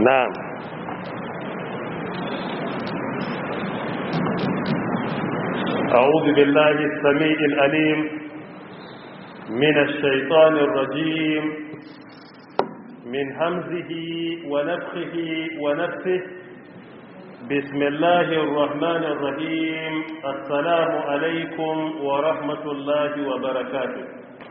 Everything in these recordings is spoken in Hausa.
نعم. أعوذ بالله السميع العليم من الشيطان الرجيم من همزه ونفخه ونفثه. بسم الله الرحمن الرحيم. السلام عليكم ورحمة الله وبركاته.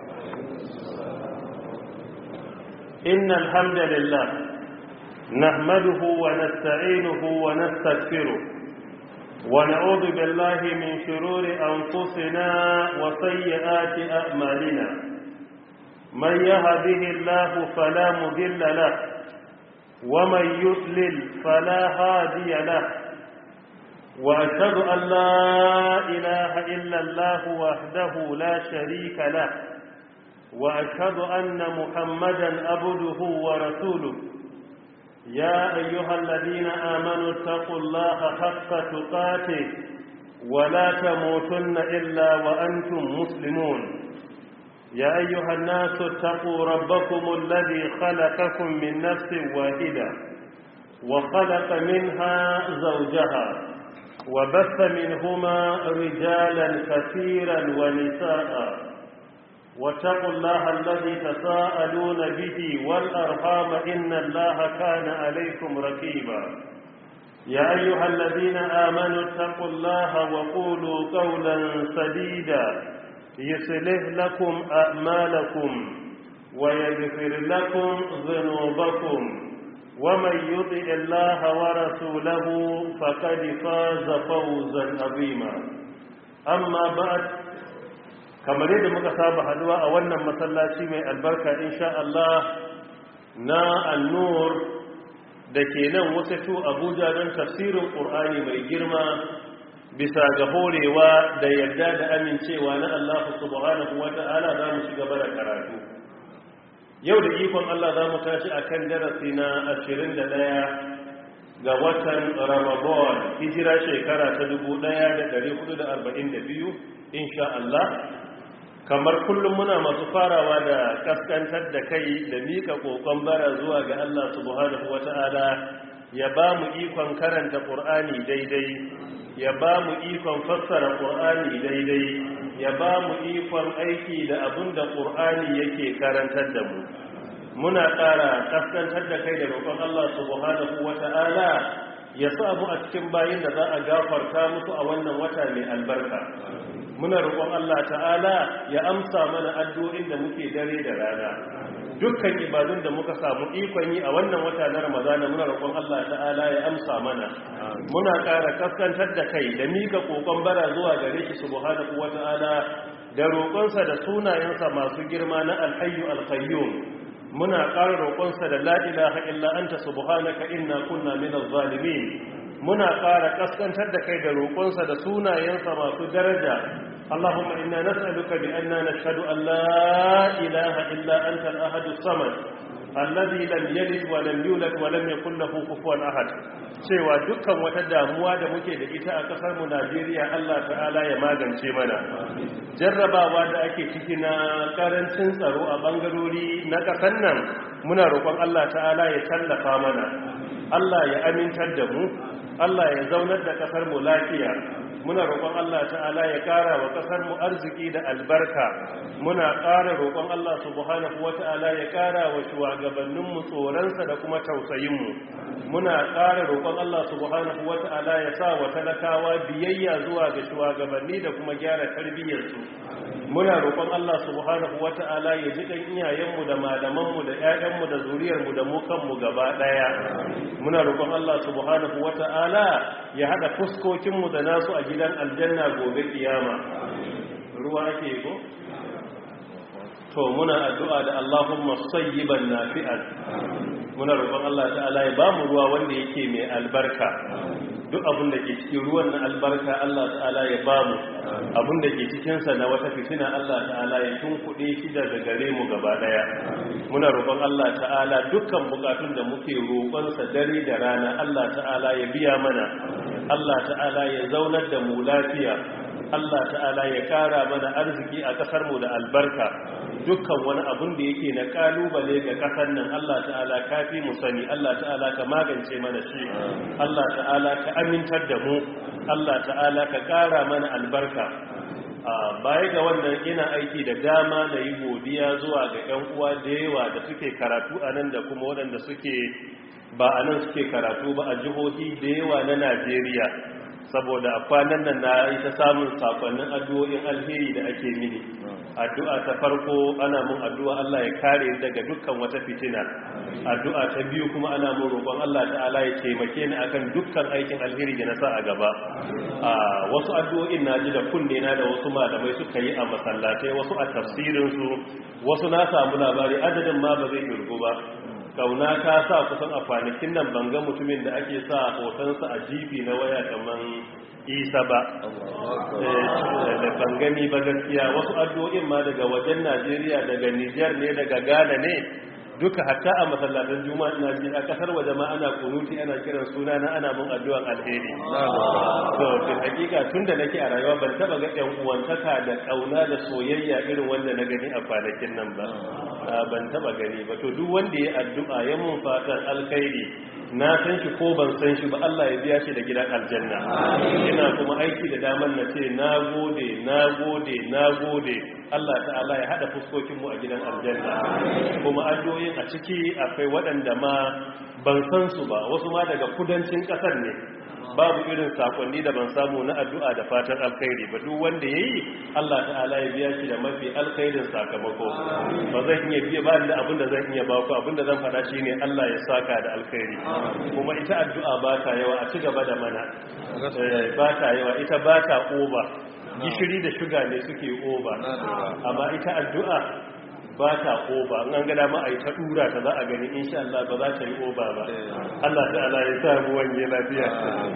إن الحمد لله نحمده ونستعينه ونستغفره ونعوذ بالله من شرور أنفسنا وسيئات أعمالنا. من يهده الله فلا مضل له ومن يضلل فلا هادي له، وأشهد أن لا إله إلا الله وحده لا شريك له، وأشهد أن محمدا عبده ورسوله. يا أيها الذين آمنوا اتقوا الله حق تقاته ولا تموتن إلا وأنتم مسلمون. يا أيها الناس اتقوا ربكم الذي خلقكم من نفس واحدة وخلق منها زوجها وبث منهما رجالا كثيرا ونساء، واتقوا الله الذي تساءلون به والأرحام إن الله كان عليكم رقيبا. يا أيها الذين آمنوا اتقوا الله وقولوا قولا سديدا يصلح لكم أعمالكم ويغفر لكم ذنوبكم، ومن يطع الله ورسوله فقد فاز فوزا عظيما. أما بعد، kamar yadda muka saba haduwa a wannan masallaci mai albarka insha Allah na An-Nur da ke nan wasatu Abuja don tafsirin Qur'ani mai girma bisa ga horewa da yarda da amincewa na Allah subhanahu wata'ala za mu ci gaba da karatu. Yau da ikon Allah za mu tashi akan darasi na 21 ga watan Ramadan, hijira shekara ta 1442 insha Allah. Kamar kullum muna masu farawa da kaskantar da kai da mika kokon bara zuwa ga Allah subhanahu wata'ala ya ba mu ikon karanta Qur'ani daidai, ya ba mu ikon fassara Qur'ani daidai, ya ba mu ikon aiki da abin da Qur'ani yake karantar da mu. Muna ƙara kaskantar da kai da roƙon Allah subhanahu wata'ala ya sa mu a cikin bayin da za a gafarta musu a wannan wata mai albarka. Muna roƙon Allah ta'ala ya amsa mana addu'o'in da muke dare da rana. Dukkan ibadun da muka samu ikon yi a wannan wata na Ramadana muna roƙon Allah ta'ala ya amsa mana. Muna ƙara kaskantar da kai da mika kokon bara zuwa gare shi subhanahu wata'ala da roƙonsa da sunayensa masu girma na Al-Hayyu Al-Qayyum. Muna ƙara roƙonsa da la ilaha illa anta subhanaka inna kunna minaz zalimin. Muna ƙara kaskantar da kai da roƙonsa da sunayensa masu daraja. Allahumma inna nas'aluka bi anna nashhadu an la ilaha illa anta al-ahad as-samad alladhi lam yalid wa lam yulad wa lam yakul lahu kufuwan ahad. Cewa dukkan wata damuwa da muke da ita a kasar mu Najeriya Allah ta'ala ya magance mana. Jarrabawa da ake ciki na karancin tsaro a bangarori na kasar nan muna roƙon Allah ta'ala ya tallafa mana. Allah ya amintar da mu, Allah ya zaunar da kasar mu lafiya. Muna roƙon Allah ta'ala ya ƙara wa kasar mu arziki da albarka. Muna ƙara roƙon Allah subhanahu wata'ala ya ƙara wa shugabannin mu tsoronsa da kuma tausayin mu. Muna ƙara roƙon Allah subhanahu wata'ala ya sa wa talakawa biyayya zuwa ga shugabanni da kuma gyara tarbiyyar su. Muna roƙon Allah subhanahu wata'ala ya ji kan iyayenmu da malamanmu da ƴaƴanmu da zuriyarmu da mu kanmu gaba ɗaya. Muna roƙon Allah subhanahu wata'ala ya haɗa fuskokinmu da nasu a gidan aljanna gobe kiyama. Ruwa ake ko? To muna addu'a da Allahumma sayyiban nafi'an. Muna roƙon Allah ta'ala ya ba mu ruwa wanda yake mai albarka. Duk abin da ke cikin ruwan na albarka Allah ta'ala ya ba mu. Abin da ke cikinsa na wata fitina Allah ta'ala ya tunkuɗe shi daga gare mu gaba ɗaya. Muna roƙon Allah ta'ala dukkan bukatun da muke roƙonsa dare da rana Allah ta'ala ya biya mana. Allah ta'ala ya zaunar da mu lafiya. Allah ta'ala ya kara mana arziki a kasar mu da albarka. dukkan wani abun da yake na kalubale ga kasar nan Allah ta'ala kafi mu sani, Allah ta'ala ka magance mana shi, Allah ta'ala ka amintar da mu, Allah ta'ala ka kara mana albarka. Baya ga wannan ina aiki da dama na yi godiya zuwa ga 'yan uwa da yawa da suke karatu a nan da kuma waɗanda suke ba a nan suke karatu ba a jihohi da yawa na Najeriya, saboda a kwanan nan na yi ta samun sakonnin addu'o'in alheri da ake mini. Addu'a ta farko ana mun addu'a Allah ya kare daga dukkan wata fitina, addu'a ta biyu kuma ana mun roƙon Allah ta'ala ya taimake ni akan dukkan aikin alheri da na sa a gaba. Wasu addu'o'in na ji da kunne na da wasu malamai suka yi a masallatai, wasu a tafsirinsu, wasu na samu labari adadin ma ba zai kirgu ba. Kauna ta sa kusan a kwanakin nan banga mutumin da ake sa hotonsa a jibi na waya kaman Isa ba, da bangani ba gaskiya. Wasu addu'o'in ma daga wajen Najeriya, daga Nijar ne, daga Ghana ne, duka hatta a masallatan juma'a ina ji a kasar waje ma ana kunuti, ana kiran suna na, ana mun addu'an alheri. So fil hakika tunda nake a rayuwa ban taba ga ɗan uwantaka da kauna da soyayya irin wanda na gani a kwanakin nan ba, ban taba gani ba. To duk wanda ya addu'a ya mun fatan alkhairi, na san shi ko ban san shi ba, Allah ya biya shi da gidan aljanna. Ina kuma aiki da daman na ce na gode Allah ta'ala ya hada fuskokinmu a gidan aljanna. Kuma addu'o'in a ciki akwai waɗanda ma ban san su ba, wasu ma daga kudancin ƙasar ne, babu irin sakonni da ban samu na addu'a da fatan alkhairi ba. Duk wanda yayi Allah ta'ala ya biya shi da mafi alkhairin sakamako. Ba zan iya biya ba da abin da zan iya ba ku, abin da zan faɗa shine Allah ya saka da alkhairi. Kuma ita addu'a ba ta yawa, a ci gaba da mana, ba ta yawa, ita ba ta oba. Gishiri da shuga ne suke oba, amma ita addu'a ba ta oba. An gada ma a yi ta dura ta za a gani insha Allah ba za ta yi oba ba. Allah ta'ala ya sa mu wanye lafiya.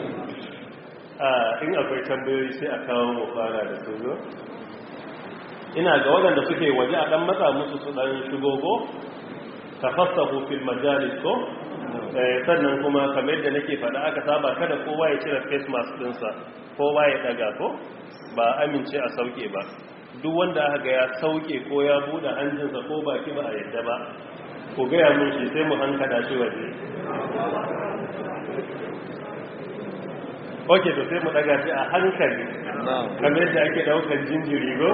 In akwai tambayoyi sai a kawo mu fara da su zo. Ina ga waɗanda suke waje a ɗan matsa musu su ɗan shigogo, tafassahu fil majalis ko. Sannan kuma kamar yadda nake faɗa aka saba kada kowa ya cire face mask ɗinsa, kowa ya ɗaga ko ba amince a sauke ba. Duk wanda aka ga ya sauke ko ya buɗe hancinsa ko baki ba a yadda ba, ko gaya mun shi sai mu hankada shi waje. Ok, to sai mu daga shi a hankali kamar yadda ake daukar jinjiri go.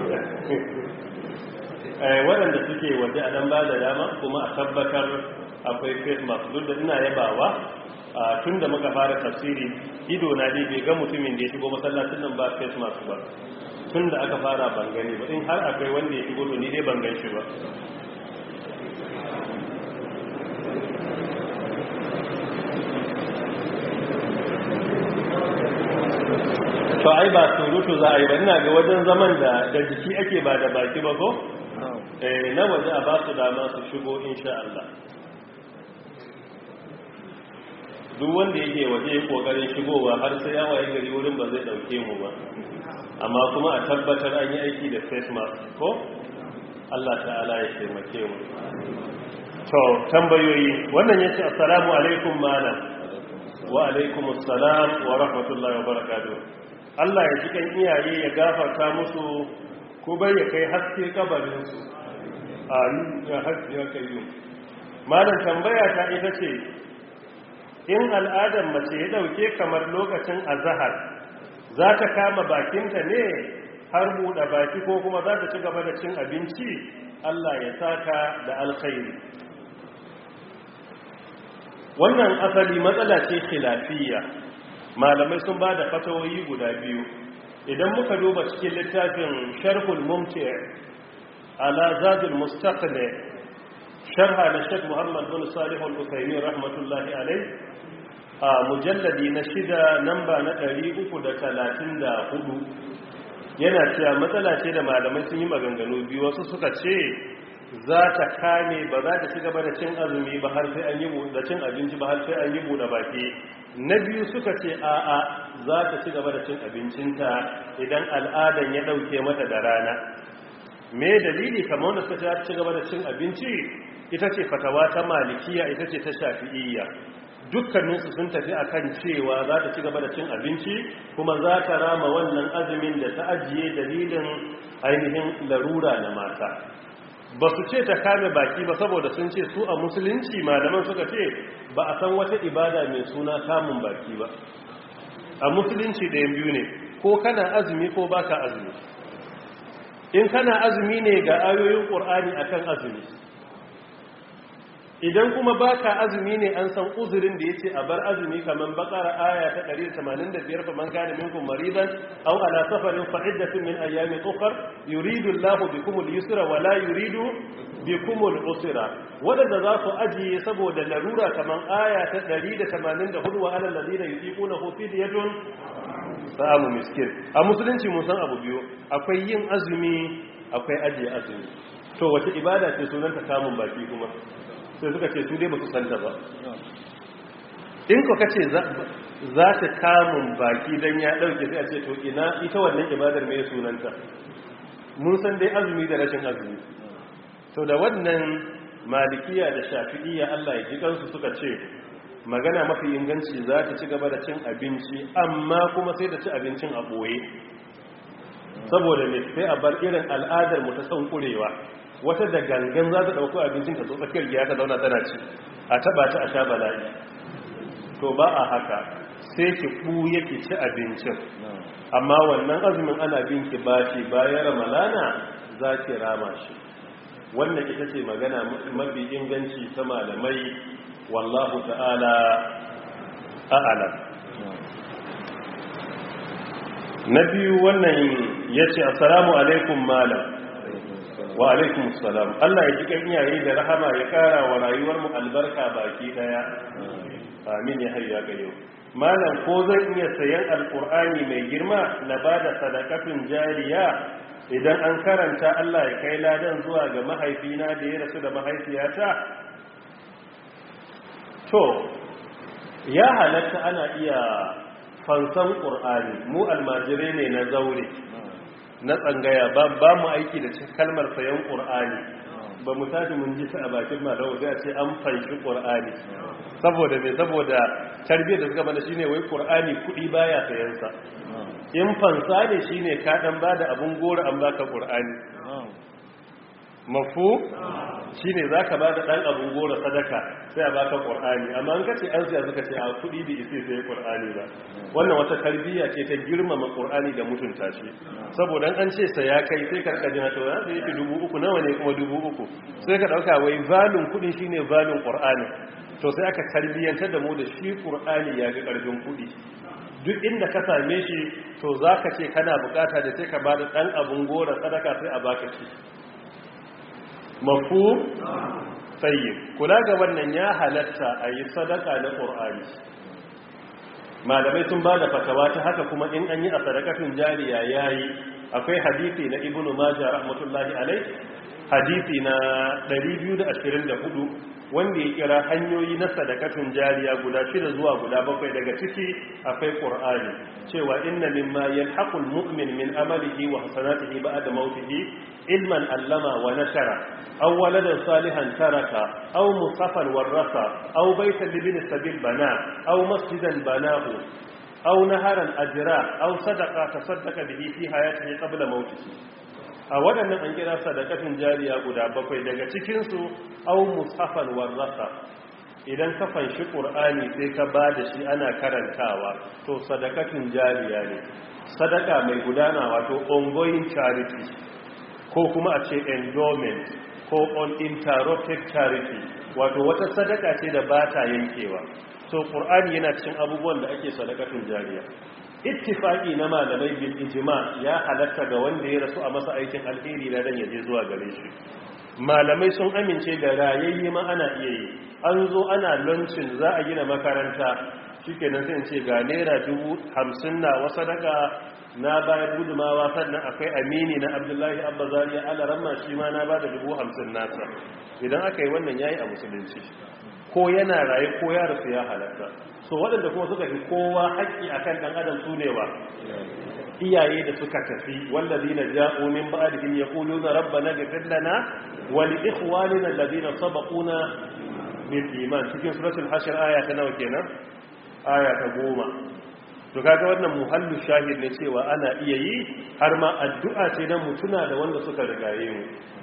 Waɗanda suke waje a dan ba da dama kuma a tabbatar akwai face mask. Duk da ina yabawa tun da muka fara tafsiri ido na dai bai ga mutumin da ya shigo masallacin nan ba face mask ba. Tun da aka fara ban gani ba, in har akwai wanda ya shigo to ni dai ban gan shi ba. To ai ba surutu za a yi ba, ina ga wajen zaman da jiki ake ba da baki ba ko? Na waje a ba su dama su shigo insha Allah. Duk wanda yake waje ya kokarin shigowa har sai ya waye gari wurin ba zai dauke mu ba. Amma kuma a tabbatar an yi aiki da face mask ko? Allah ta'ala ya taimake mu. To tambayoyi, wannan yace assalamu alaikum malam. Wa alaikum assalam wa rahmatullahi wa barakatuh. Allah ya ji kan iyaye ya gafarta musu ko bai ya kai haske kabarinsu. Amin ya haske ya kai. Malam tambaya ta ita ce, in al'adar mace ya dauke kamar lokacin azhar, za ta kama bakinta ne har buɗe baki ko kuma za ta ci gaba da cin abinci? Allah ya saka da alkhairi. Wannan asali matsala ce khilafiyya. Malamai sun ba da fatawoyi guda biyu. Idan muka duba cikin littafin Sharhul Mumti' ala Zadul Mustaqni, sharha na Sheikh Muhammad bin Salih Al-Uthaymeen rahmatullahi alayh, a mujalladi na 6 namba na 334, yana cewa matsala ce da malamai sun yi maganganu biyu. Wasu suka ce za ta kame, ba za ta ci gaba da cin azumi ba har sai an yi da cin abinci ba har sai an yi buɗe baki. Na biyu suka ce a'a, za ta ci gaba da cin abincinta idan al'adan ya ɗauke mata da rana. Me dalili? Kamar wanda suka ci gaba da cin abinci ita ce fatawa ta malikiya, ita ce ta shafi'iyya. Dukkaninsu sun tafi akan cewa za ta ci gaba da cin abinci kuma za ta rama wannan azumin da ta ajiye dalilin ainihin larura na mata. ba su ce ta kame baki ba saboda sun ce su a musulunci malaman suka ce ba a san wata ibada mai suna kamun baki ba. A musulunci ɗayan biyu ne, ko kana azumi ko baka azumi. In kana azumi ne ga ayoyin ƙur'ani akan azumi, idan kuma baka azumi ne an san uzurin da yace a bar azumi kaman bakara aya ta 185 fa man kana minkum maridan aw ala safarin fa iddatun min ayamin ukhra yuridu Allahu bikum al-yusra wa la yuridu bikum al-usra. wadanda za su ajiye saboda larura kaman aya ta 184 wa alal ladina yuqinuhu fidyatun sa'amu miskin. A musulunci mun san abu biyu, akwai yin azumi akwai ajiye azumi. To wace ibada ce sunanta kamun baki kuma? Sai suka ce su dai ba su santa ba. In ko kace za ta kamun baki dan ya dauke sai a ce to ina ita wannan ibadar mai sunanta? Mun san dai azumi da rashin azumi. To da wannan malikiya da shafi'iyya Allah ya ji kansu suka ce magana mafi inganci za ta ci gaba da cin abinci amma kuma sai da ci abincin a boye. Saboda me sai a bar irin al'adar mu ta son kurewa. Wata da gangan za ta ɗauko abincin ta zo tsakiyar gida ta zauna tana ci a taba ta a sha bala'i. To ba a haka, sai ki ɓuye ki ci abincin, amma wannan azumin ana bin ki bashi bayan ramalana za ki rama shi. Wannan ita ce magana mafi inganci ta malamai, wallahu ta'ala a'alam. Na biyu wannan ya ce assalamu alaikum malam. Wa alaikum salam. Allah ya jikan iyaye da rahama ya kara wa rayuwar mu albarka baki daya. Amin ya hayya ga yau. Malam ko zan iya sayan alqur'ani mai girma na bada sadakatun jariya idan an karanta Allah ya kai ladan zuwa ga mahaifina da ya rasu da mahaifiyata? To ya halatta ana iya fansan qur'ani. Mu almajirai ne na zaure na tsangaya ba mu aiki da kalmar sayan ƙur'ani, ba mu tashi mun ji ta a bakin malawa zai ce an fanshi ƙur'ani. Saboda mai saboda tarbiyyar da suka mana shine wai ƙur'ani kuɗi baya sayansa, in fansa ne shine ka ɗan ba da abin goro an baka ƙur'ani. Mafu shine za ka ba da ɗan abin goro sadaka sai a baka ƙur'ani, amma an kace an siya suka ce a kuɗi da isi sai ƙur'ani ba. Wannan wata tarbiyya ce ta girmama ƙur'ani da mutunta shi. Saboda an ce sa ya kai sai karka jina to ya sai 3,000 nawa ne kuma 3,000 sai ka dauka wai valun kuɗin shine valun ƙur'ani. To sai aka tarbiyyantar da mu da shi ƙur'ani ya ga ƙarfin kuɗi. Duk inda ka same shi to zaka ce kana bukata da sai ka ba da ɗan abin goro sadaka sai a baka shi. Mafu tsayin kula ga wannan ya halatta a yi sadaka na ƙur'ani. Malamai sun ba da fatawa ta haka kuma in an yi a sadakatun jariya ya yi. Akwai hadisi na ibnu majah rahmatullahi alai, hadisi na 224 wanda ya kira hanyoyi na sadakatun jariya guda 6 zuwa guda 7. Daga ciki akwai ƙur'ani cewa inna mimma yalhaqul mu'min min amalihi wa hasanatihi ba'da mautihi ilman allama wa nashara aw waladan salihan taraka aw musafan warasa aw baytan libni sabil bana aw masjidan banahu aw naharan ajra aw sadaqa tasaddaqa bihi fi hayatihi qabla mautihi. A waɗannan an kira sadakatun jariya guda 7. Daga cikinsu aw musafan warasa, idan ka fanshi ƙur'ani sai ka ba da shi ana karantawa to sadakatun jariya ne, sadaka mai gudana, wato ongoing charity ko kuma a ce endowment ko uninterrupted charity, wato wata sadaka ce da ba ta yankewa. So ƙur'ani yana cikin abubuwan da ake sadakatun jariya. Ittifaqi na malamai bil ijma ya halatta ga wanda ya rasu a masa aikin alheri da dan yaje zuwa gare shi. Malamai sun amince da rayayye ma ana iya yi. An zo ana launching za a gina makaranta, shikenan sai in ce ga naira 50,000 na wasa daga na bayar gudumawa, sannan akwai amini na Abdullahi Abba Zariya alaramma shi ma na bada 50,000 nasa. Idan aka yi wannan yayi a musulunci, ko yana raye ko ya rasu ya halatta. So waɗanda kuma suka fi kowa haƙƙi akan ɗan adam su ne wa iyaye da suka tafi, wallazina ja'u min ba'dihim yaquluna rabbana ighfir lana wa li ikhwanina alladhina sabaquna bil iman. Cikin suratul hashr aya ta nawa kenan? Aya ta 10. To kaga wannan muhallu shahid ne cewa ana iya yi, har ma addu'a ce dan mutuna da wanda suka rigaye mu.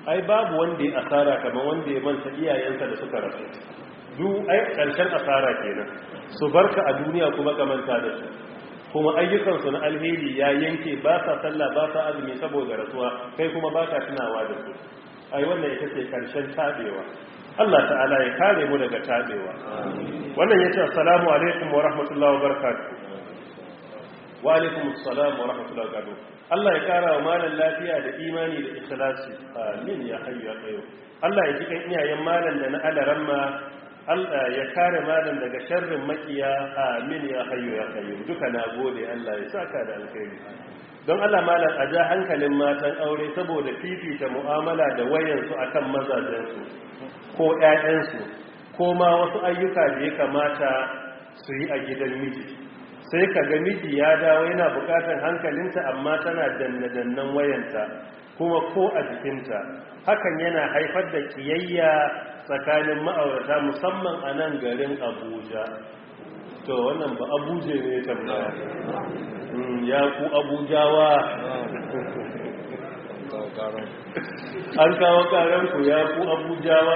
ai babu wanda ya asara kamar wanda ya manta iyayensa da suka rasu duk ai karshen asara kenan su barka a duniya kuma ka manta da su kuma ayyukansu na alheri ya yanke ba sa sallah ba sa azumi saboda rasuwa kai kuma ba ka tunawa da su ai wannan ita ce karshen tabewa Allah ta'ala ya kare mu daga tabewa wannan yace assalamu alaikum wa rahmatullahi wa barakatuh wa alaikum assalam wa rahmatullahi wa barakatuh Allah ya kara wa malan lafiya da imani da ikhlasi amin ya hayyu ya qayyum Allah ya jikan iyayen malan da na alaramma Allah ya kare malan daga sharrin makiya amin ya hayyu ya qayyum duka nagode Allah ya saka da alkhairi don Allah malan a ja hankalin matan aure saboda fifita mu'amala da wayansu akan mazajensu ko ƴaƴansu ko ma wasu ayyuka da ya kamata su yi a gidan miji sai ka ga miji ya dawo yana bukatar hankalinta amma tana danne-dannen wayanta kuma ko a jikinta hakan yana haifar da kiyayya tsakanin ma'aurata musamman a nan garin Abuja to wannan ba Abuje ne tambaya ya ku Abujawa an kawo karanku ya ku Abujawa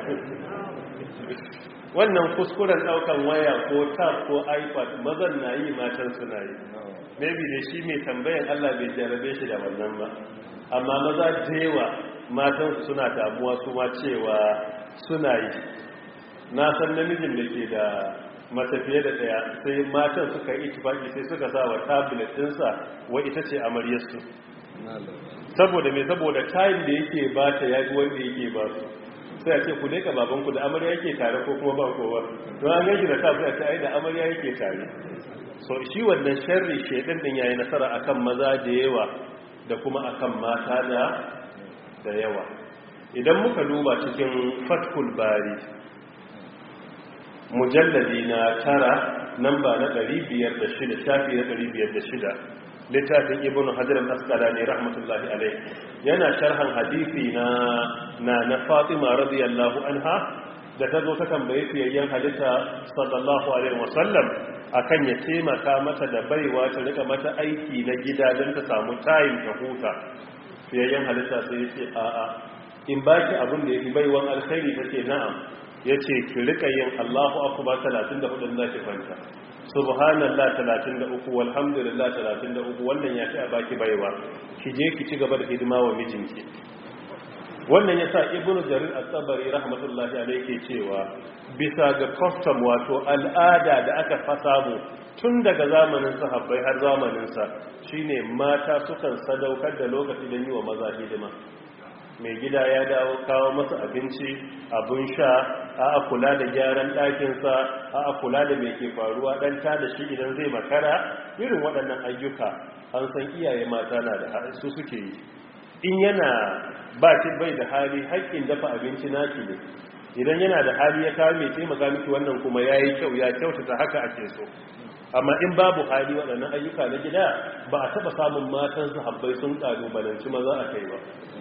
wannan kuskuren daukan waya ko tab ko ipad mazan na yi matan suna yi maybe da shi mai tambayan Allah bai jarabe shi da wannan ba amma maza jewa matan suna damuwa su ma cewa suna yi na san namijin da ke da matafiye da daya sai matan suka yi itifaki sai suka sa wa tablet ɗinsa wa ita ce amaryarsu saboda mai saboda time da yake ba ta yaji wanda yake ba su sai a ce ku leka babanku da amarya yake tare ko kuma ba kowa don an gaji da kafin a ce ai da amarya yake tare so shi wannan sharri shedan din yayi nasara akan maza da yawa da kuma akan mata da yawa idan muka duba cikin fathul bari mujalladi na 9 namba na 506 shafi na 506 littafin ibn hajar al-asqalani rahmatullahi alayhi yana sharhan hadisi na Fatima radiyallahu anha da tazo ta tambaye fiyayyen halitta sallallahu alaihi wasallam akan ya taimaka mata da baiwa ta rika mata aiki na gida don ta samu time ta huta fiyayyen halitta sai ya ce a'a in baki abin da yake baiwan alkhairi tace na'am yace ki rika yin Allahu akbar 34 zaki kwanta subhanallah 33 walhamdulillah 33 wannan ya ci a baki baiwa ki je ki ci gaba da hidima wa mijinki wannan yasa ibnu jarir at-tabari rahmatullahi alayhi ke cewa bisa ga custom wato al'ada da aka fasamu tun daga zamanin sahabbai har zamanin sa shine mata sukan sadaukar da lokaci don yi wa maza hidima mai gida ya dawo kawo masa abinci abun sha a kula da gyaran ɗakinsa a kula da mai ke faruwa ɗan ta da shi idan zai makara irin waɗannan ayyuka an san iyaye mata na da su suke yi in yana bai da hali haƙƙin dafa abinci naki ne idan yana da hali ya kawo mai taimaka miki wannan kuma ya yi kyau ya kyautata haka ake so amma in babu hali waɗannan ayyuka na gida ba a taɓa samun matan su habbai sun ƙalubalanci maza a kai ba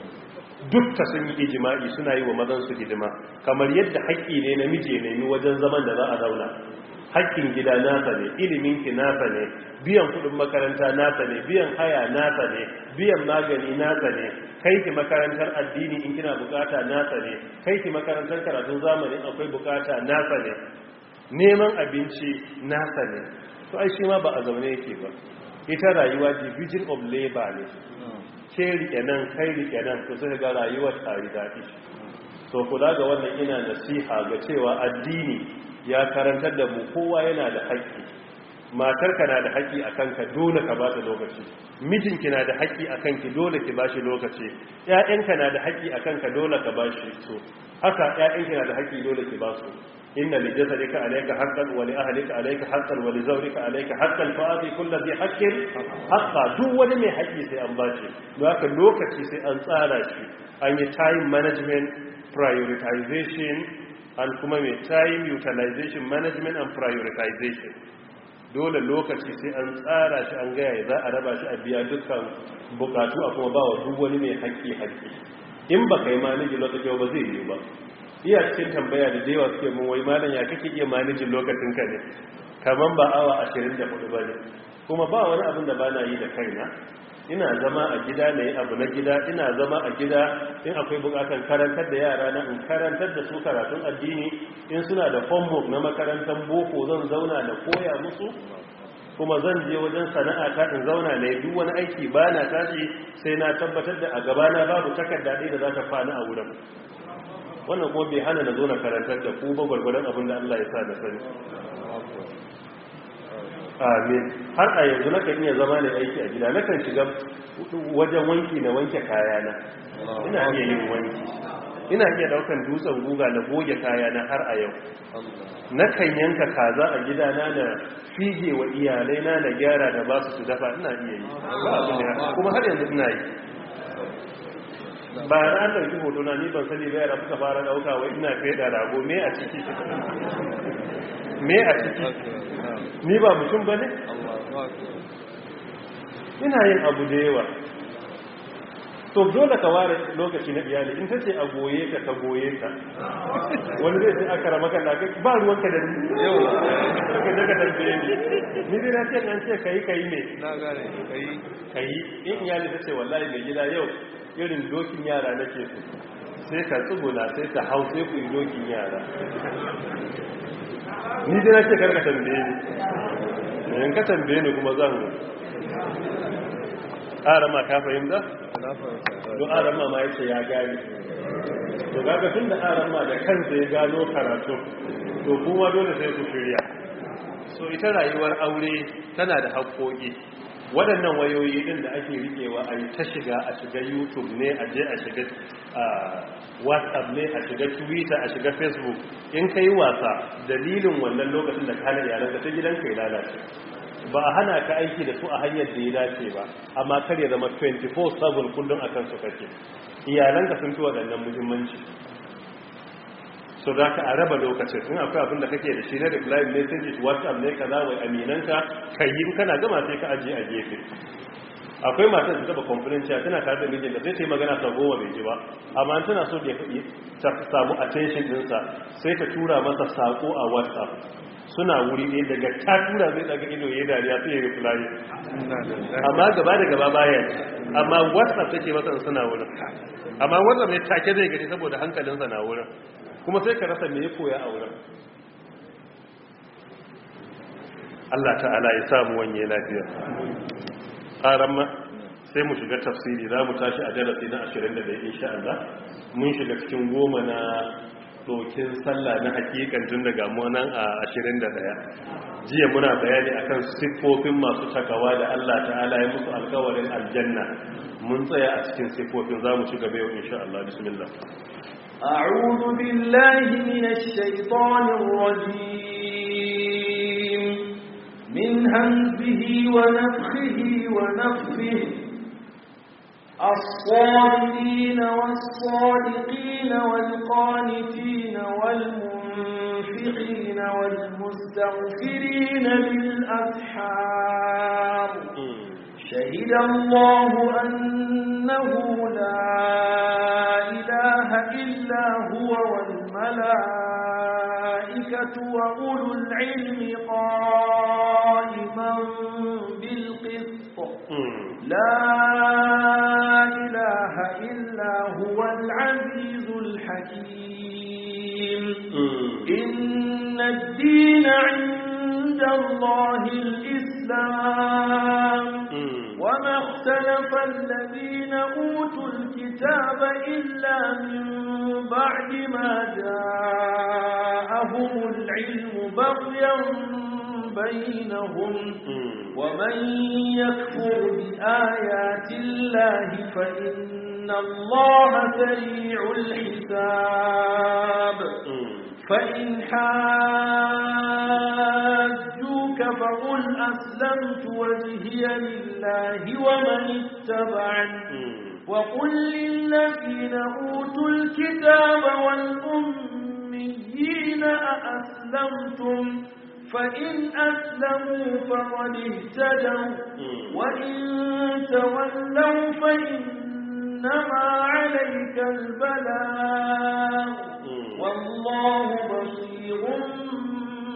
dukka sun yi ijima'i suna yi wa mazansu hidima kamar yadda haƙƙi ne namiji nemi wajen zaman da za a zauna haƙƙin gida nasa ne iliminki nasa ne biyan kuɗin makaranta nasa ne biyan haya nasa ne biyan magani nasa ne kai ki makarantar addini in kina bukata nasa ne kai ki makarantar karatun zamani akwai bukata nasa ne neman abinci nasa ne to ai shi ma ba a zaune yake ba ita rayuwa division of labor ne ke rike nan kai rike nan to sai ga rayuwar tare daɗi so kula ga wannan ina nasiha ga cewa addini ya karantar da mu kowa yana da haƙƙi matarka na da haƙƙi a kanka dole ka ba ta lokaci mijinki na da haƙƙi a kanki dole ki ba shi lokaci ƴaƴanka na da haƙƙi a kanka dole ka ba shi so haka ƴaƴanki na da haƙƙi dole ki ba su inna li jasadika alayka haqqan wa li ahlika alayka haqqan wa li zawrika alayka haqqan fa ati kulli dhi haqqin haqqa duk wani mai haƙƙi sai an ba shi don haka lokaci sai an tsara shi an yi time management prioritization and kuma mai time utilization management and prioritization dole lokaci sai an tsara shi an gaya za a raba shi a biya dukkan bukatu a kuma ba wa duk wani mai haƙƙi in ba kai manajin lokaci ba zai yi ba iya cikin tambaya da jewa suke mun wai malam ya kake iya manajin lokacin ka ne kaman ba awa 24 ba ne kuma ba wani abin da ba na yi da kaina ina zama a gida ne abu na gida, ina zama a gida in akwai bukatar karantar da yara na in karantar da su karatun addini, in suna da homework na makarantar boko zan zauna da koya musu, kuma zan je wajen sana'a ta in zauna na duk wani aiki ba na tashi sai na tabbatar da a gabana babu takarda ɗaya da za ta kwana a wurin. Wannan kuma bai hana na zo na karantar da ku ba gwargwadon abin da Allah ya sa da sani. Amin. Har a yanzu na kan iya zama da aiki a gida, na kan shiga wajen wanki na wanke kayana, ina iya yin wanki, ina iya daukan dutsen guga na goge kayana har a yau. Na kan yanka kaza a gidana na fige wa iyalai na gyara da ba su dafa, ina iya yi ba abin da kuma har yanzu ina yi. Ba na ɗauki hoto na ni ban sani bayar suka fara ɗauka wai ina feda rago, me a ciki me a ciki ni ba mutum ba ne? Ina yin abu da yawa. To dole ka ware lokaci na iyali, in ta ce a goye ka goye ka. Wani zai ce aka rama kan lafi ba ruwanka da ni yau ka daga tambaye ni dai na ce an ce kayi ne na gane kayi in iyali ta ce wallahi mai gida yau irin dokin yara nake su, sai ka tsuguna sai ta hau sai ku yi dokin yara. Ni dai na ce karka tambaye ni, in ka tambaye ni kuma zan arama ka fahimta? Don arama ma yace ya gane. To kaga tun da arama da kansa ya gano karatu, to kuma dole sai ku shirya. So ita rayuwar aure tana da haƙoƙi. Waɗannan wayoyi ɗin da ake riƙewa a yi ta shiga, a shiga YouTube ne, a je a shiga WhatsApp ne, a shiga Twitter, a shiga Facebook, in ka yi wasa dalilin wannan lokacin da ka hana iyalanka ta gidanka ya lalace. Ba a hana ka aiki da su a hanyar da ya dace ba, amma kar ya zama 24/7 kullum a kan su kake. Iyalanka sun fi waɗannan muhimmanci. So za ka a raba lokacin, in akwai abin da kake da shi na reply messages, WhatsApp ne ka zawai aminanka, ka yi kana gama sai ka ajiye a gefe. Akwai matar da taba complain cewa tana tare da mijinta sai ta yi magana sau 10 bai ji ba, amma tana so ta samu attention ɗinsa sai ta tura masa sako a WhatsApp. Suna wuri ne daga ta tura zai daga ido ya dariya sai ya reply, amma gaba da gaba baya, amma WhatsApp take masa suna wurin, amma WhatsApp ne take zai gani saboda hankalinsa na wurin, kuma sai ka rasa me ya koya a wurin. Allah ta'ala ya samu wanye lafiya. Ƙaramma sai mu shiga tafsiri, za mu tashi a darasi na 21 insha Allah. Mun shiga cikin 10 na dokin sallah na hakikan tun daga munan a 21. Jiya muna bayani akan siffofin masu takawa da Allah ta'ala ya musu alƙawarin aljanna. Mun tsaya a cikin siffofin, za mu shiga bayo insha Allah. Bismillah. أعوذ بالله من الشيطان الرجيم من همزه ونفخه ونفثه الصابرين والصادقين والقانتين والمنفقين والمستغفرين بالأسحار شهد الله أنه لا إله إلا هو والملائكة وأولو العلم قائما بالقسط لا إله إلا هو العزيز الحكيم إن الدين عند الله الإسلام وما اختلف الذين أوتوا الكتاب إلا من بعد ما جاءهم العلم بغيا بينهم ومن يكفر بآيات الله فإن الله سريع الحساب فإن حاجوك فقل أسلمت وجهي لله ومن اتبعني وقل للذين أوتوا الكتاب والأميين أأسلمتم فإن أسلموا فقد اهتدوا وإن تولوا فإنما عليك البلاغ والله بصير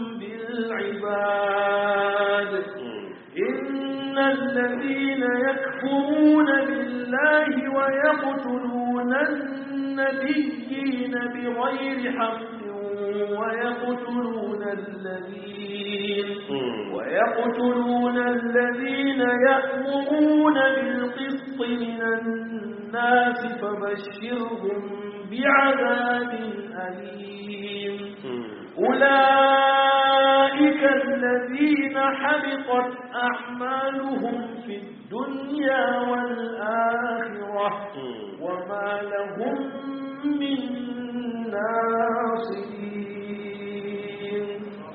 بالعباد إن الذين يكفرون يكفرون بالله ويقتلون النبيين بغير حق ويقتلون الذين يأمرون بالقسط من الناس فبشرهم بعذاب أليم أولئك الذين حبطت أعمالهم في الدنيا والآخرة وما لهم من ناصرين.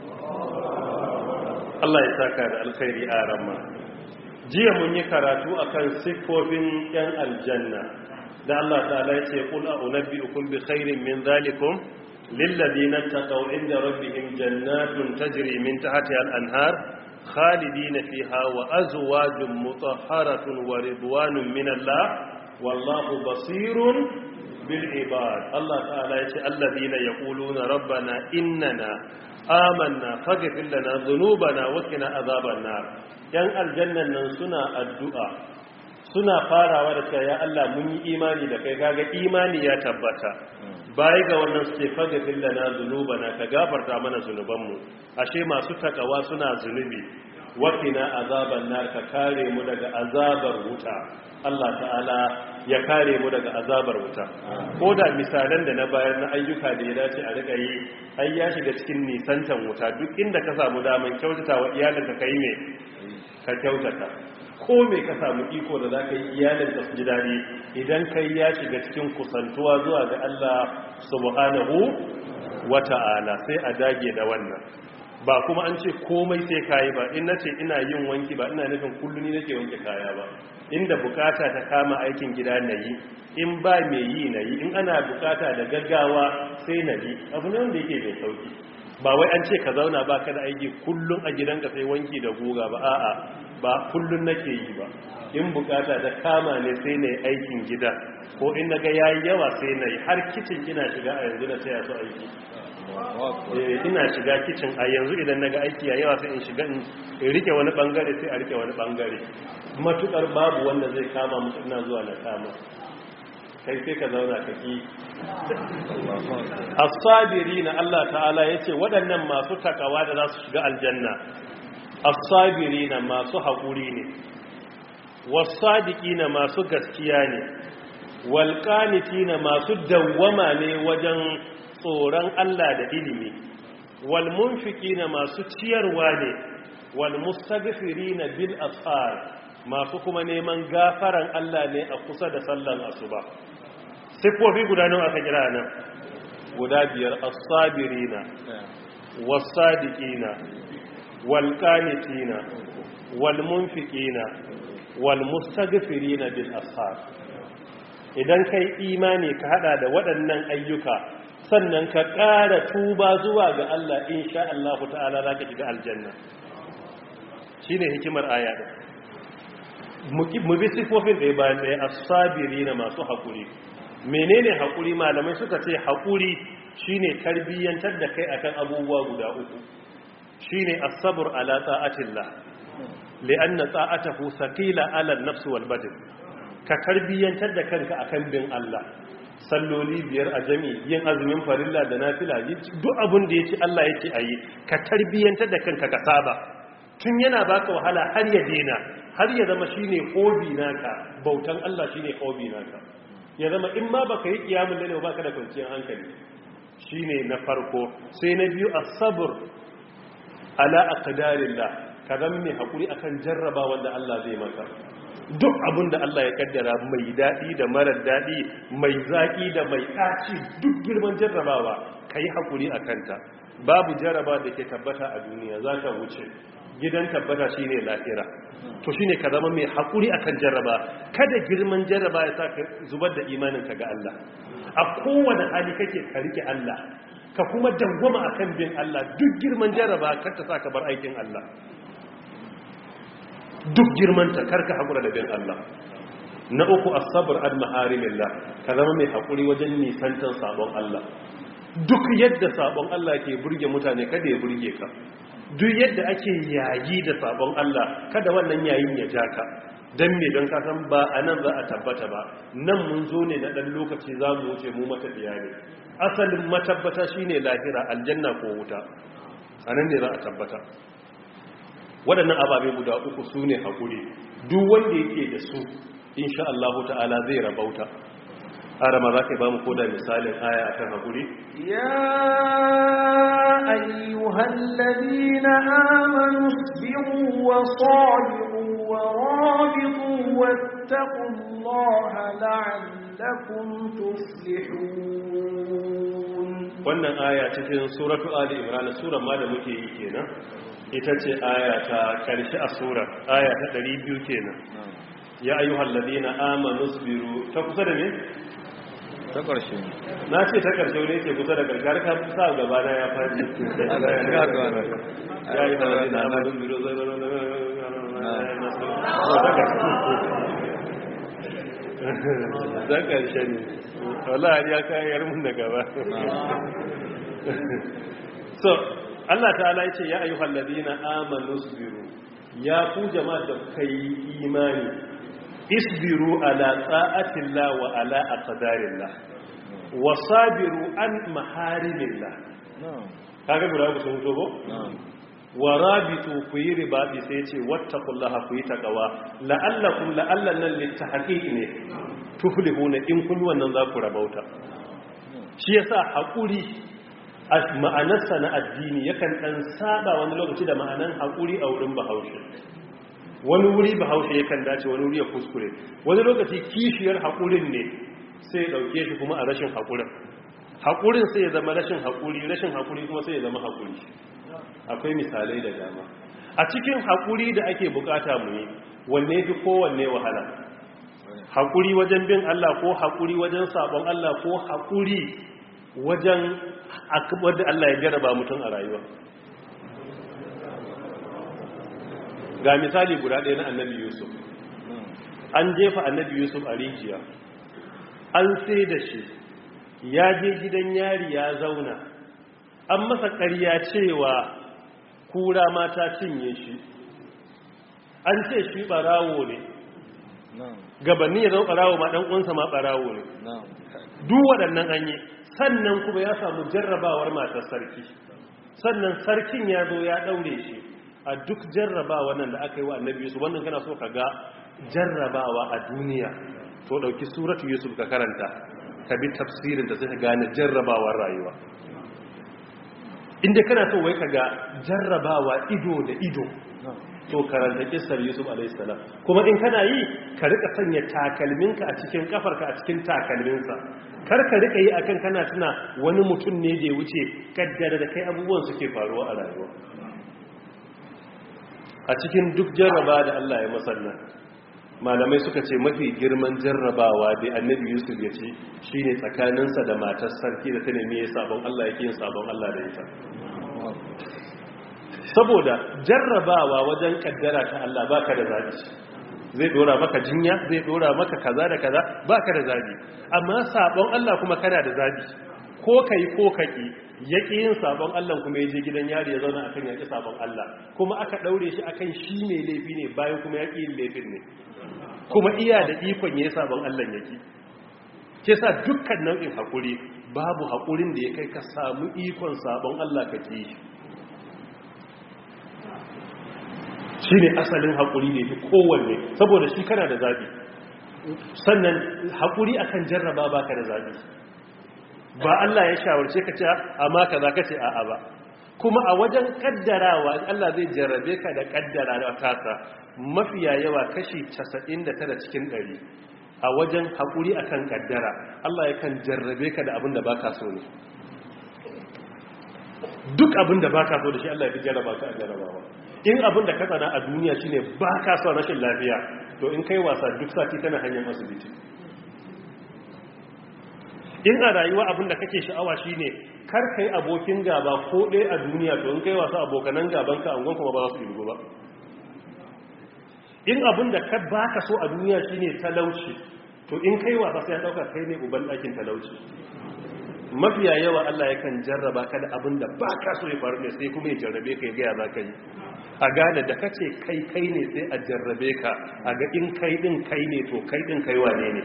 Allah ya saka da alkhairi a ramma. Jiya mun yi karatu akan siffofin yan aljanna da Allah ta'ala ya ce qul a'unabbi'ukum bi khairin min zalikum lilladheena taqaw 'inda rabbihim jannatun tajri min tahtiha al-anhar khalidina fiha wa azwajun mutahharatun wa ridwanun min Allah wallahu basirun bil ibad. Allah ta'ala ya ce alladheena yaquluna rabbana innana amanna faghfir lana dhunubana wa qina adhaban nar. Yan aljannan nan suna addu'a, suna farawa da cewa ya Allah mun yi imani da kai, kaga imani ya tabbata. Bai ga wannan suke faghfir lana dhunubana, ka gafarta mana zunubanmu. Ashe masu takawa suna zunubi. Wa qina adhaban nar, ka kare mu daga azabar wuta. Allah ta'ala ya kare mu daga azabar wuta. Ko da misalan da na bayar na ayyuka da ya dace a riga yi, ai ya shiga cikin nisantan wuta. Duk inda ka samu daman kyautata wa iyalinka kai ne ka kyautata. Ko me ka samu iko da zaka yi iyalinka su ji dadi, idan kai ya shiga cikin kusantuwa zuwa ga Allah subhanahu wata'ala, sai a dage da wannan. Ba kuma an ce komai sai kayi ba. In nace ina yin wanki ba ina nufin kulluni nake wanke kaya ba. Inda bukata ta kama aikin gida na yi, in ba mai yi na yi, in ana bukata da gaggawa sai na yi. Abu ne wanda yake mai sauki. Ba wai an ce ka zauna ba ka da aiki kullum a gidanka sai wanki da guga ba, a'a, ba kullum nake yi ba. In bukata ta kama ne sai na yi aikin gida, ko in na ga yayi yawa sai na yi. Har kicin ina shiga a yanzu na taya su aiki. Ina shiga kicin a yanzu idan naga aiki ya yawa sai in shiga in rike wani bangare sai a rike wani bangare. Matukar babu wanda zai kama musu ina zuwa na kama. Kai sai ka zauna ka ki. As-sabirina, Allah ta'ala yace waɗannan masu takawa da za su shiga aljanna. As-sabirina masu haƙuri ne. Was-sadiqina masu gaskiya ne. Wal-qanitina masu dawwama ne wajen tsoron Allah da ilimi. Wal munfiqina masu ciyarwa ne. Wal mustaghfirina bil ashar masu kuma neman gafaran Allah ne a kusa da sallan asuba. Sifofi guda nawa aka kira nan? Guda biyar. As-sabirina was-sadiqina wal-qanitina wal munfiqina wal mustaghfirina bil ashar. Idan kai imani ka hada da waɗannan ayyuka sannan ka ƙara tuba zuwa ga Allah, insha Allah ta'ala za ka shiga aljanna. Shi ne hikimar aya ɗin. Mu bi sifofin ɗaya bayan ɗaya, as-sabiri na masu haƙuri. Menene haƙuri? Malamai suka ce haƙuri shi ne tarbiyyantar da kai akan abubuwa guda uku. Shi ne as-sabr ala ta'atillah, li'anna ta'atahu saqila ala an-nafs wal badan. Ka tarbiyyantar da kanka akan bin Allah. Salloli biyar a jami, yin azumin farilla da nafila, duk abin da yace Allah yake ayi, ka tarbiyyantar da kanka ka saba. Tun yana baka wahala har ya dena, har ya zama shine hobby naka, bautan Allah shine hobby naka. Ya zama in ma baka yi kiyamul lail baka da kwanciyar hankali. Shine na farko. Sai na biyu as-sabr ala aqdarillah. Ka zama mai hakuri akan jarraba wanda Allah zai maka. Duk abin da Allah ya kaddara, mai daɗi da marar daɗi, mai zaƙi da mai ɗaci, duk girman jarrabawa ka yi haƙuri a kanta. Babu jarraba da ke tabbata a duniya, za ka wuce. Gidan tabbata shi ne lahira. To shi ne ka zama mai haƙuri a kan jarraba. Kada girman jarraba ya sa ka zubar da imaninka ga Allah. A kowane hali kake ka riƙe Allah, ka kuma dangwama a kan bin Allah. Duk girman jarraba kar ta sa ka bar aikin Allah. Duk girmanta karka haƙura da bin Allah. Na uku as-sabr an maharimillah, ka zama mai haƙuri wajen nisantar sabon Allah. Duk yadda sabon Allah ke burge mutane kada ya burge ka. Duk yadda ake yayi da sabon Allah kada wannan yayin ya ja ka. dan me don kasan ba a nan za a tabbata ba, nan mun zo ne na dan lokaci za mu wuce mu matafiya ne. Asalin matabbata shine lahira, aljanna ko wuta, a nan ne za a tabbata. Waɗannan ababe guda uku su ne haƙuri, duk wanda yake da su insha Allah ta'ala zai rabauta. Arama za ka ba mu koda misalin aya akan haƙuri? Ya ayyuhal ladina amanu sabiru wa sabiru wa rabitu wattaqullaha la'allakum tuflihun. Wannan aya cikin suratu Ali Imran, surar ma da muke yi kenan, ita ce aya ta ƙarshe a surar, aya ta 200 kenan. Ya ayyuhal ladina amanu sabiru, ta kusa da me? Ta ƙarshe na ce ta ƙarshe wani ce kusa da ƙarƙar ka sa gaba na ya fari ya yi tara na amalin biro zai ta ƙarshe ne wala ya kayar mun da gaba. So Allah ta'ala ya ce ya ayyuhal ladina amanu sabiru, ya ku jama'a da kai imani, isbiru ala ta'atillah wa ala aqdarillah wasabiru an maharimillah. kaga guda ku sun tobo wa rabitu ku yi ribadi sai ce wattaqullaha ku yi taqwa la'allakum la'allan nan litahqiq ne tuflihuna in kun wannan za ku rabauta. shi yasa hakuri ma'anarsa na addini yakan dan saba wani lokaci da ma'anan hakuri a wurin Bahaushe. Wani wuri Bahaushe yakan dace, wani wuri ya kuskure, wani lokaci kishiyar haƙurin ne sai ya ɗauke shi kuma a rashin haƙurin. Haƙurin sai ya zama rashin haƙuri kuma sai ya zama haƙuri. Akwai misalai da dama a cikin haƙuri da ake bukata mu yi, wanne fi kowanne wahala? Haƙuri wajen bin Allah ko haƙuri wajen sabon Allah ko haƙuri wajen wadda Allah ya jarraba mutum a rayuwa? Ga misali guda ɗaya na annabi Yusuf. An jefa annabi Yusuf a rijiya, an sai da shi, ya je gidan yari ya zauna, an masa ƙarya cewa kura ma ta cinye shi, an ce shi ɓarawo ne, gabanni ya zama ɓarawo ma ɗan ƙunsa ma ɓarawo ne. Duk waɗannan an yi, sannan kuma ya samu jarrabawar matar sarki, sannan sarkin ya zo ya ɗaure shi. A duk jarrabawa nan da aka yi wa annabi Yusuf, wannan kana so ka ga jarrabawa a duniya, to dauki suratu Yusuf ka karanta, ka bi tafsirin da sai ka gane jarrabawar rayuwa. Inda kana so wai ka ga jarrabawa ido da ido, to karanta kissar Yusuf alayhis salam. Kuma in kana yi, ka rika sanya takalminka a cikin kafarka a cikin takalminsa. Kar ka rika yi akan kana tuna wani mutum ne da ya wuce, kaddara da kai abubuwan suke faruwa a rayuwa. A cikin duk jarraba da Allah ya masanna, malamai suka ce mafi girman jarrabawa da annabi Yusuf ya ce shine tsakaninsa da matar sarki da ta nemi ya sabon Allah yake yin sabon Allah da ita. Saboda jarrabawa wajen kaddara ta Allah baka da zabi, zai dora maka jinya, zai dora maka kaza da kaza, baka da zabi. Amma sabon Allah kuma kana da zabi, ko kai ko kaki. Yaki yin sabon Allah kuma ya je gidan yari ya zauna akan yaki sabon Allah, kuma aka daure shi akan shi ne laifi ne bayan kuma yaki yin laifin ne, kuma iya da ikon yayi sabon Allah yaki. Ke sa dukkan nau'in hakuri babu hakurin da ya kai ka samu ikon sabon Allah ka ki shi ne asalin hakuri ne fi kowanne, saboda shi kana da zabi. Sannan hakuri akan jarraba baka da zabi, ba Allah ya shawarce ka ce amma kaza ka ce a'a ba. Kuma a wajen kaddarawa Allah zai jarrabe ka da kaddara tasa, mafiya yawa kashi 99 cikin 100 a wajen hakuri akan kaddara Allah yakan jarrabe ka da abin da baka so ne. Duk abin da baka so da shi Allah ya fi jarraba ka a jarrabawa. In abin da ka tsana a duniya shine baka so rashin lafiya, to in kai wasa duk sati kana hanyar asibiti. In a rayuwa abin da kake sha'awa shine kar kai abokin gaba ko ɗaya a duniya, to in kai wasa abokanan gaban ka angon kuma ba su yi ba. In abin da ka baka so a duniya shine talauci, to in kai wasa sai ya dauka kai ne uban ɗakin talauci. Mafiya yawa Allah yakan jarraba ka da abin da baka so ya faru ne, sai kuma ya jarrabe ka ya ga ya za ka yi. a gane da kace kai ne sai a jarrabe ka a ga in kai din kai ne to kai din kai wane ne.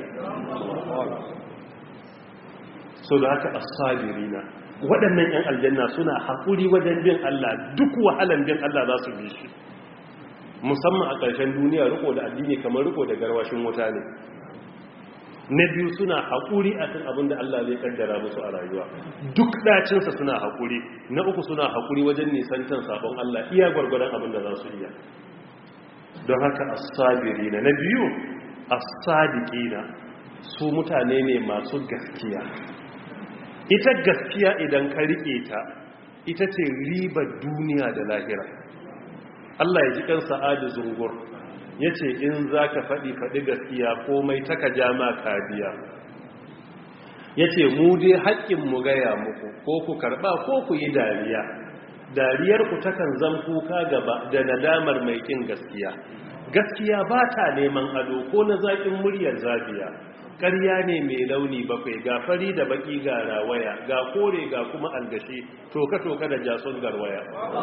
So da haka as-sabirina waɗannan yan aljanna suna haƙuri wajen bin Allah, duk wahalan bin Allah za su bi shi, musamman a ƙarshen duniya riko da addini kamar riko da garwashin wuta ne. Na biyu suna haƙuri a kan abin da Allah zai kaddara musu a rayuwa, duk ɗacinsa suna haƙuri. Na uku suna haƙuri wajen nisantan sabon Allah iya gwargwadon abin da za su iya. Don haka as-sabirina. Na biyu as-sadiqina, su mutane ne masu gaskiya. Ita gaskiya idan ka rike ta ita ce ribar duniya da lahira. Allah ya ji kan Sa'adu Zungur yace in zaka faɗi gaskiya komai taka jama kadiya. Yace mu dai haƙƙin mu gaya muku ko ku karba ko ku yi dariya. Dariyar ku takan zam kuka gaba da nadamar mai kin gaskiya. Gaskiya ba ta neman ado ko na zaƙin muryar zabiya. Ƙarya ne mai launi bakwai, ga fari da baki ga rawaya, ga kore ga kuma algashi, toka-toka da jason garwaya.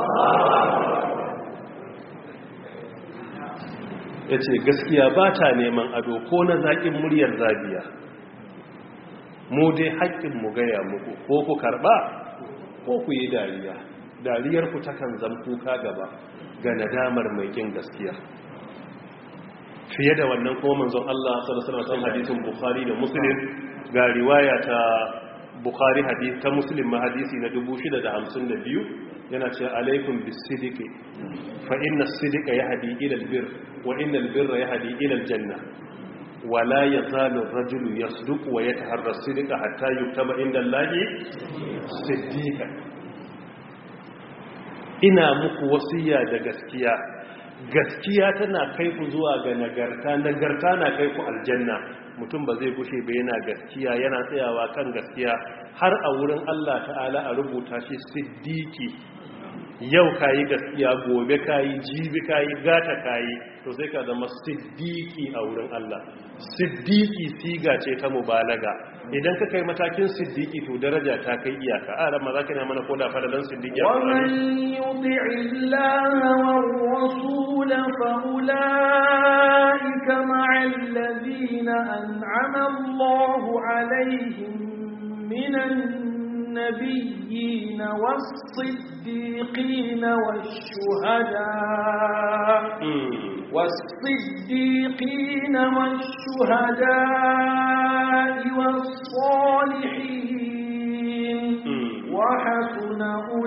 Ya ce gaskiya ba ta neman ado ko na zaƙin muryar zabiya. Mu dai haƙƙin mu gaya muku ko ku karɓa ko ku yi dariya. Dariyarku takan zam kuka gaba ga nadamar mai kin gaskiya. Fiye da wannan kuma manzon Allah sallallahu alaihi wasallam hadisin Bukhari da Muslim, ga riwaya ta Bukhari hadisi ta Muslim ma hadisi na 652 yana cewa alaikum bis-sidqi fa inna as-sidqa yahdi ila al-birr wa inna al-birra yahdi ila al-janna wa la yazalu ar-rajulu yasduqu wa yataharra as-sidqa hatta yuktaba inda Allahi siddiqan. Ina muku wasiya da gaskiya. Gaskiya tana kai ku zuwa ga nagarta na kai ku aljanna. Mutum ba zai gushe ba yana gaskiya, yana tsayawa kan gaskiya har a wurin Allah ta'ala a rubuta shi siddiqi. Yau kayi gaskiya, gobe kayi, jibi kayi, gata kayi, to sai ka zama siddiqi a wurin Allah. Siddiqi siga ce ta mubalaga. Idan ka kai matakin siddiqi to daraja ta kai iyaka. A ran ma zaka ne mana koda fadalan siddiqi. Wa man yuti'illaha war-rasul fa ulaika ma'al ladina an'ama Allahu 'alayhim minan nabiyyin was-siddiqin wash-shuhada والصديقين والشهداء والصالحين وحسن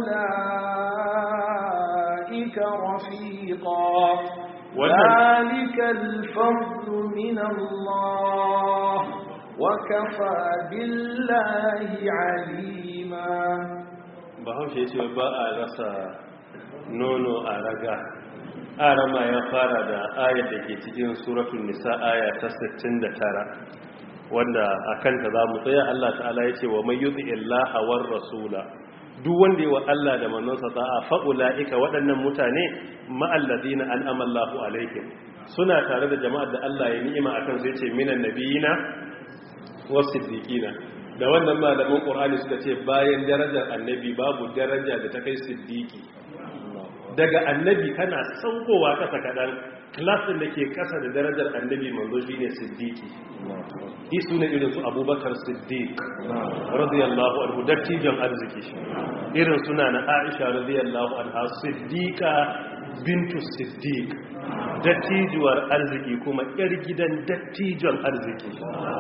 أولئك رفيقا ذلك الفضل من الله وكفى بالله عليما. bahaushe ce ba a rasa nono a raga. Arama ya fara da ayar da ke cikin suratul nisa aya ta 69 wanda akan ta zamu tsaya. Allah ta'ala ya ce wa may yuti illaha war rasula, duk wanda yawa Allah da manzonsa ta'a fa ulaika waɗannan mutane ma'alladina an'ama Allahu alaihim, suna tare da jama'ar da Allah ya ni'ima akan su, yace minan nabiyina was siddiqina. Da wannan malaman Qur'ani suka ce bayan darajar annabi babu daraja da ta kai siddiqi. Daga annabi kana saukowa kasa kadan, klasin da ke kasa da darajar annabi manzo shine siddiqi. Isu ne irin su Abubakar Siddiq radiyallahu anhu, dattijan arziki shi. Irin suna na Aisha radiyallahu anha, Siddiqa bintu Siddiq, dattijuwar arziki kuma yar gidan dattijan arziki.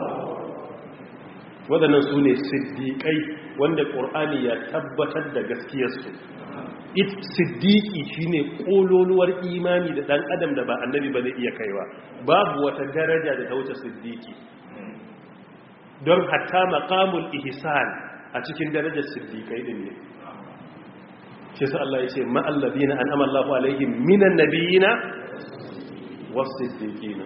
Waɗannan su ne siddiƙai wanda ƙur'ani ya tabbatar da gaskiyarsu. Siddiƙi shine ƙololuwar imani da ɗan adam da ba annabi ba zai iya kaiwa. Babu wata daraja da ta wuce siddiƙi. Don hatta maqamul ihsan a cikin darajar siddiƙai din ne. Shi sa Allah ya ce ma'alladina an'ama Allahu alaihim minan nabiyina was-siddiqina.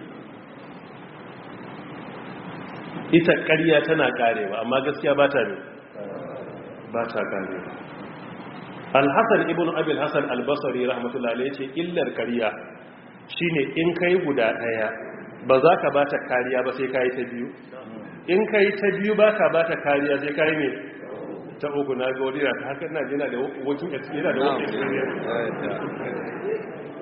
Ita ƙarya tana karewa amma gaskiya ba ta ne, ba ta karewa. Al-Hasan ibn Abi al-Hasan al-Basri rahmatullahi alayhi ce illar ƙarya shine in kai guda ɗaya ba za ka bata kariya ba sai kai ta biyu, in kai ta biyu ba ka bata kariya sai kai ne ta uku. Na ga wadina ta haka ina jina da wakil experience.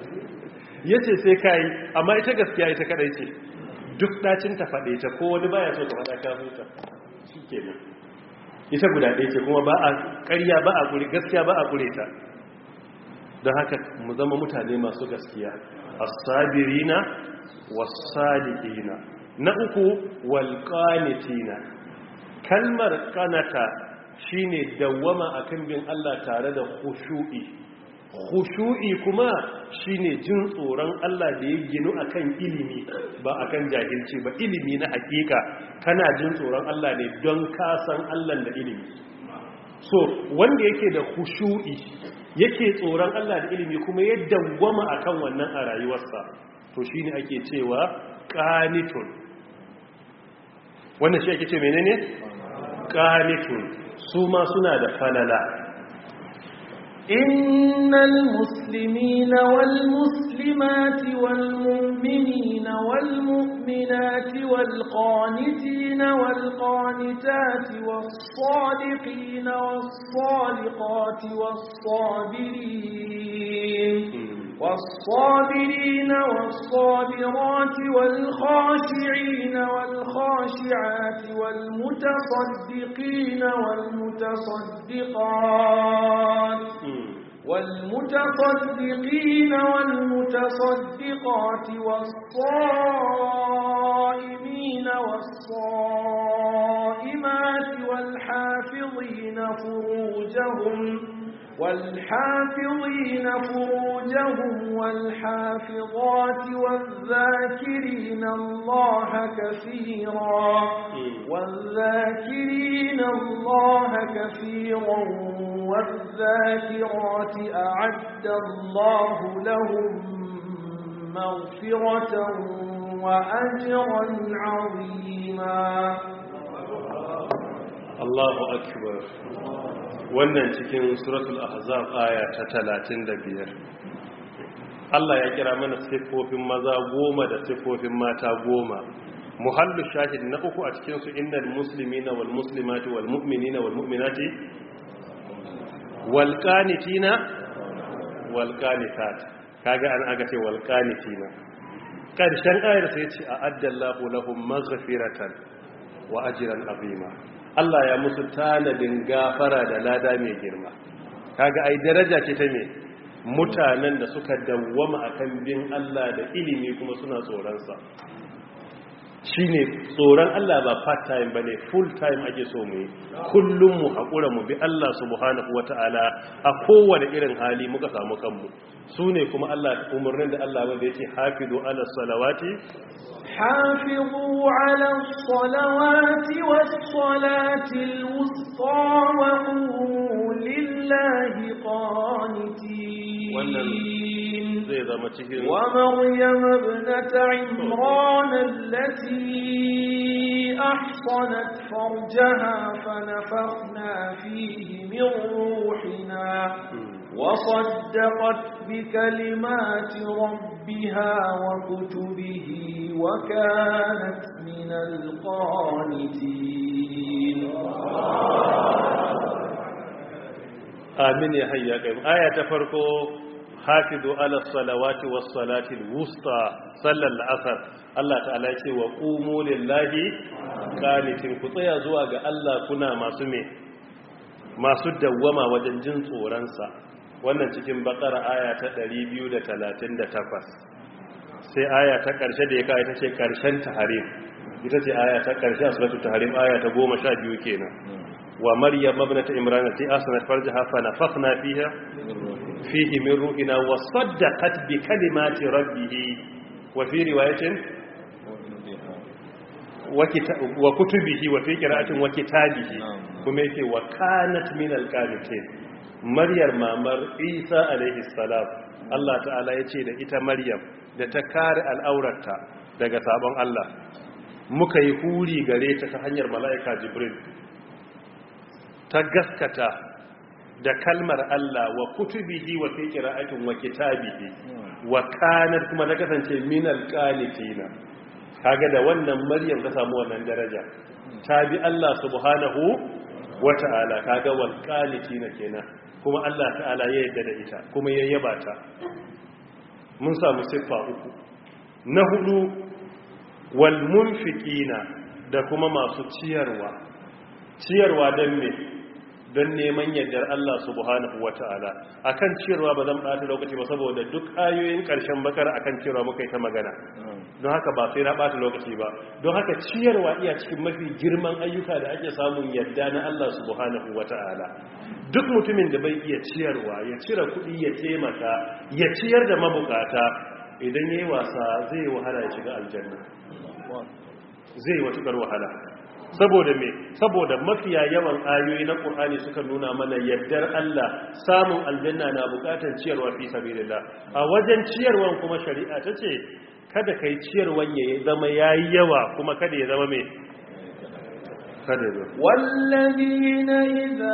yace sai kai amma ita gaskiya ita kadai ce duk dacin ta fade ta ko wani baya so ta fada ka huta shikenan ita guda ɗaya ce kuma ba a ƙarya ba a ƙure gaskiya ba a ƙure ta don haka mu zama mutane masu gaskiya as-sabirina was-sadiqina na uku wal qanitina kalmar qanata shine dawwama akan bin Allah tare da khushu'i kuma shine jin tsoron Allah da ya ginu akan ilimi ba akan jahilci ba ilimi na hakika kana jin tsoron Allah ne don ka san Allah da ilimi so wanda yake da khushu'i yake tsoron Allah da ilimi kuma ya dawwama akan wannan a rayuwarsa to shine ake cewa qanitun wannan shi ake ce menene qanitun su ma suna da falala إن المسلمين والمسلمات والمؤمنين والمؤمنات والقانتين والقانتات والصادقين والصادقات والصابرين والصابرات والخاشعين والخاشعات والمتصدقين والمتصدقات والصائمين والصائمات والحافظين فروجهم والحافظات والذاكرين الله كثيرا والذاكرات أعد الله لهم مغفرة وأجرا عظيما الله أكبر wannan cikin suratul ahzab aya ta 35 Allah ya kira mana sifofin maza 10 da sifofin mata 10 muhallu shahid na uku a cikin su innal muslimina wal muslimati wal mu'minina wal mu'minati wal qanitina wal qanitat kaga an aga ce wal qanitina karshen ayar sai ce a'addallahu lahum maghfiratan wa ajran azima Allah ya musu tanadin gafara da lada mai girma kaga ai daraja ce ta me mutanen da suka dawwama akan bin Allah da ilimi kuma suna tsoron sa shine tsoron Allah ba part time bane full time ake so mu yi kullum mu hakura mu bi Allah subhanahu wataala a kowane irin hali muka samu kanmu sune kuma Allah umurnin da Allah wanda yace hafizu ala salawati حافظوا على الصلوات والصلاة الوسطى وقوموا لله قانتين ومريم ابنة عمران التي أحصنت فرجها فنفخنا فيه من روحنا وصدقت بكلمات ربها وكتبه وكانت من القانتين آمين يا حي يا قيوم آية فرقو حافظوا على الصلوات والصلاة الوسطى صلى العصر الله تعالى يقول وقوموا لله قانتين كطيا زواج الله كنا masu dawwama wajen jin tsoronsa wannan cikin bakara aya ta 238 sai aya ta ƙarshe da ya kai ta ce ƙarshen tahrim ita ce aya ta ƙarshe a suratul tahrim aya ta 12 kenan wa maryam ibnat imran allati asnat farjaha fa nafakhna fihi min ruhina wa saddaqat bi kalimati rabbih wa fi riwayatin wa kutubihi wa fi qira'atin wa kitabihi kuma yake wa kanat min alqanitin maryam mamar isa alaihi salam Allah ta'ala yace da ita maryam da ta kare al'aurarta daga sabon Allah muka yi huri gare ta ta hanyar mala'ika jibril ta gaskata da kalmar Allah wa kutubihi wa fi qira'atin wa kitabihi wa kanat kuma ta kasance min alqanitina kaga da wannan maryam ta samu wannan daraja ta bi Allah subhanahu wata'ala kaga wal qanitina kenan kuma Allah ta'ala ya yarda da ita kuma ya yaba ta mun samu siffa uku. Na hudu wal munfiqina da kuma masu ciyarwa don me, don neman yardar Allah subhanahu wata'ala. Akan ciyarwa ba zan ɓata lokaci ba saboda duk ayoyin ƙarshen bakara akan ciyarwa muka yi ta magana, don haka ba sai na ɓata lokaci ba. Don haka ciyarwa iya cikin mafi girman ayyuka da ake samun yarda na Allah subhanahu wata'ala. Duk mutumin da bai iya ciyarwa, ya cire kuɗi ya taimaka, ya ciyar da mabukata, idan yayi wasa zai wahala ya shiga aljanna, zai watukar wahala. Saboda me? Saboda mafiya yawan ayoyi na Qur'ani suka nuna mana yaddar Allah, samun aljanna na bukatar ciyarwa fi sabilillah. A wajen ciyarwan kuma shari'a ta ce kada kai ciyarwan ya zama yayi yawa, kuma kada ya zama me, kada ya zama wallazina idza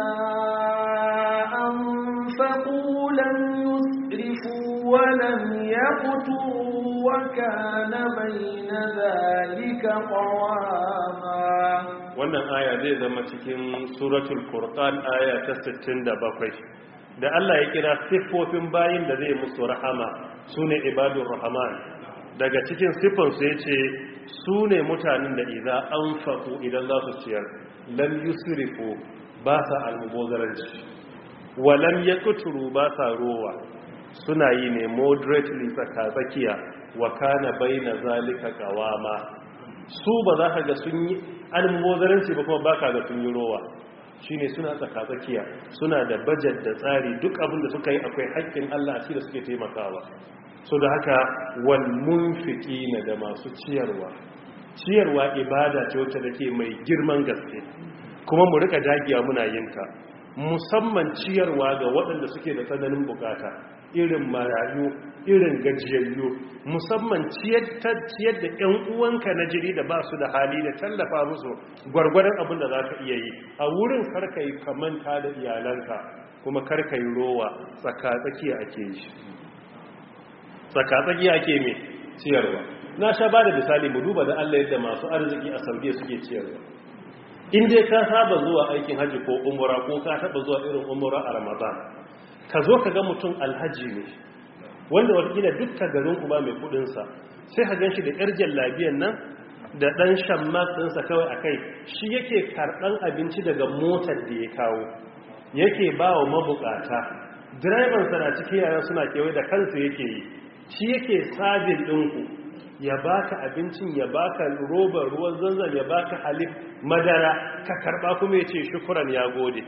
anfaqu lam yusrifu wa lam yaqturu wa kana bayna dhalika qawama. Wannan aya zai zama cikin suratul Furqan aya ta 67 da Allah ya kira siffofin bayin da zai musu rahama, sune ibadur rahman. Daga cikin siffansu yace sune mutanen da idza anfaqu, idan za su ciyar, lam yusrifu, ba sa almubazaranci, wa lam yaqturu, ba sa rowa, suna yi ne moderately, tsaka-tsakiya, wa kana baina zalika qawama. Su ba za ka ga sun yi almubazaranci ba, kuma ba ka ga sun yi rowa. Shine suna tsaka-tsakiya, suna da budget da tsari, duk abin da suka yi akwai haƙƙin Allah a cikin da suke taimakawa. So da haka wal munfiqina, da masu ciyarwa ibada ce wacce take mai girman gaske, kuma mu rika dagiya muna yin ta, musamman ciyarwa ga waɗanda suke da tsananin bukata, irin marayu, irin gajiyayyu, musamman ciyar da ƴan uwanka na jiri da ba su da hali, da tallafa musu gwargwadon abin da za ka iya yi. A wurin karka yi kamanta da iyalanka, kuma karka yi rowa, tsaka-tsakiya ake yi. Tsaka-tsakiya ake mai ciyarwa. Na sha ba da misali, mu duba da Allah yadda masu arziki a Saudiya suke ciyarwa. In dai ka saba zuwa aikin hajji ko umura, ko ka taba zuwa irin umura a Ramadan, ka zo ka ga mutum alhaji ne, wanda wakila dukkan garin kuma mai kudinsa, sai ka gan shi da yar jallabiyan nan da ɗan shammas ɗinsa kawai a kai, shi yake karɓan abinci daga motar da ya kawo, yake ba wa mabukata, direbansa na cikin yaran suna kewaye da kansu yake yi, shi yake sabin ɗinku, ya baka abincin, ya baka robar ruwan zanzan, ya baka halif madara, ka karɓa kuma ya ce shukuran, ya gode.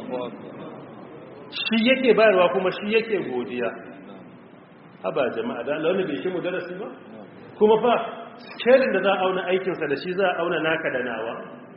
Shi yake bayarwa kuma shi yake godiya. Haba jama'a, da Allah wani bai shi mu darasi ba? Kuma fa skelin da za a auna aikinsa da shi za a auna naka da nawa.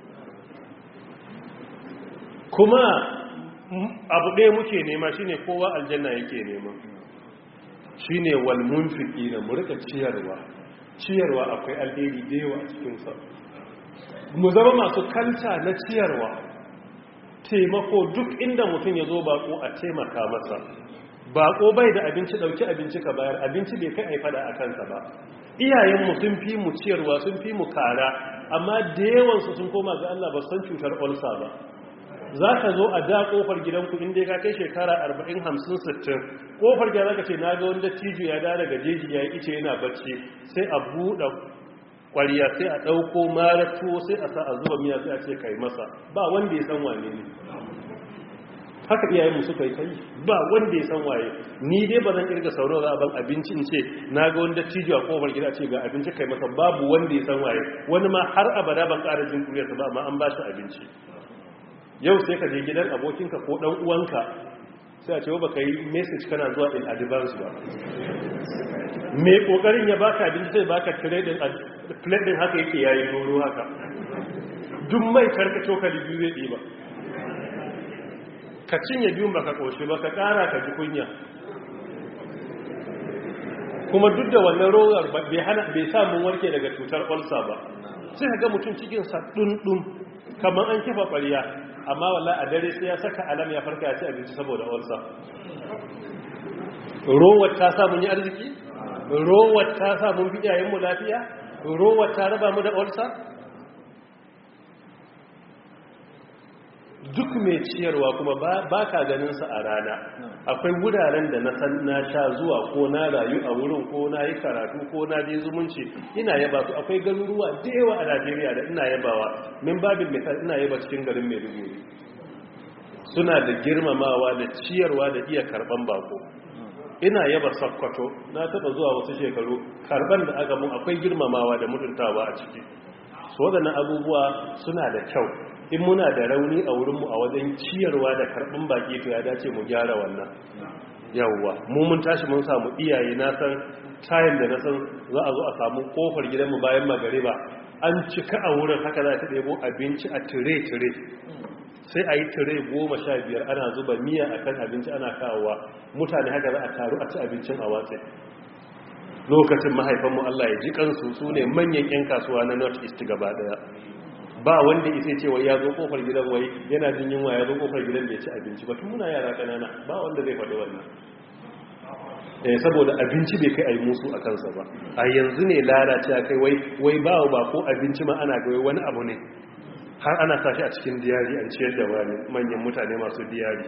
Kuma abu ɗaya muke nema, shine kowa aljanna yake nema, shine wal munfiqina, mu rika ciyarwa akwai alheri da yawa a cikin sa. Mu zama masu kanta na ciyarwa, taimako, duk inda mutum ya zo bako a taimaka masa. Bako bai da abinci, dauki abinci ka bayar, abinci bai kai ai fada a kansa ba. Iyayenmu sun fi mu ciyarwa, sun fi mu kara, amma da yawansu sun koma ga Allah ba san cutar ulsa ba. Za ka zo a da kofar gidanku inda ka kai shekara 40, 50, 60, kofar gida za ka ce na ga wanda tijo ya da daga jeji ya yi ice yana bacci, sai a buɗe ƙwariya, sai a ɗauko maratuwo, sai a sa a zuba miya, sai a ce kai masa, ba wanda ya san wane ne. Haka iyayenmu suka yi kai, ba wanda ya san waye. Ni dai ba zan kirga sauro za a ban abinci in ce na ga wanda tijo a kofar gida ce ga abinci kai masa, babu wanda ya san waye. Wani ma har abada ban ƙara jin kuriyarsa ba, amma an ba shi abinci. Yau sai ka je gidan abokinka ko dan uwanka, sai a ce ba ka yi message kana zuwa in advance ba. Mai kokarin ya baka abinci sai baka plate din haka yake yayi doro haka. Duk mai karka cokali biyu zai ɗiba. Ka cinye biyun baka koshi ba, ka kara ka ji kunya. Kuma duk da wannan rowar bai sa mun warke daga cutar ulcer ba. Sai ka ga mutum cikin sa dundun kamar an kifa ƙwariya, amma wallahi a dare sai ya saka alam ya farka ya ci abinci saboda ulcer. Rowar ta sa mun yi arziki? Rowar ta sa mun fi iyayenmu lafiya? Rowar ta raba mu da ulcer? duk mai ciyarwa kuma ba ka ganinsa a rana. Akwai wuraren da na san na sha zuwa ko na rayu a wurin ko na yi karatu ko na je zumunci ina yaba su. Akwai garuruwa da yawa a Najeriya da ina yabawa, min babin misal ina yaba cikin garin Maiduguri, suna da girmamawa da ciyarwa da iya karban bako. Ina yaba Sokoto, na taba zuwa wasu shekaru, karban da aka mun akwai girmamawa da mutuntawa a ciki. So waɗannan abubuwa suna da kyau. In muna da rauni a wurinmu a wajen ciyarwa da karɓin baki to ya dace mu gyara wannan. Yawwa, mu mun tashi mun samu iyaye, na san tayin da na san za a zo a samu kofar gidanmu bayan magariba an cika a wurin, haka za ta ɗebo abinci a tire-tire, sai a yi tire 15 ana zuba miya a kan abinci ana kawowa, mutane haka za a taru a ci abincin a watsi. Lokacin mahaifanmu Allah ya ji kansu, su ne manyan 'yan kasuwa na North East gaba daya. Ba wanda isa cewa ya zo kofar gidan wai yana jin yunwa ya zo kofar gidan da ya ci abinci ba, tun muna yara kanana ba wanda zai faɗi wannan. Saboda abinci bai kai a yi musu a kansa ba. A yanzu ne lalace a kai wai ba ko abinci ma ana ga wani abu ne, har ana sashi a cikin diyari an ciyar da wani manyan mutane masu diyari.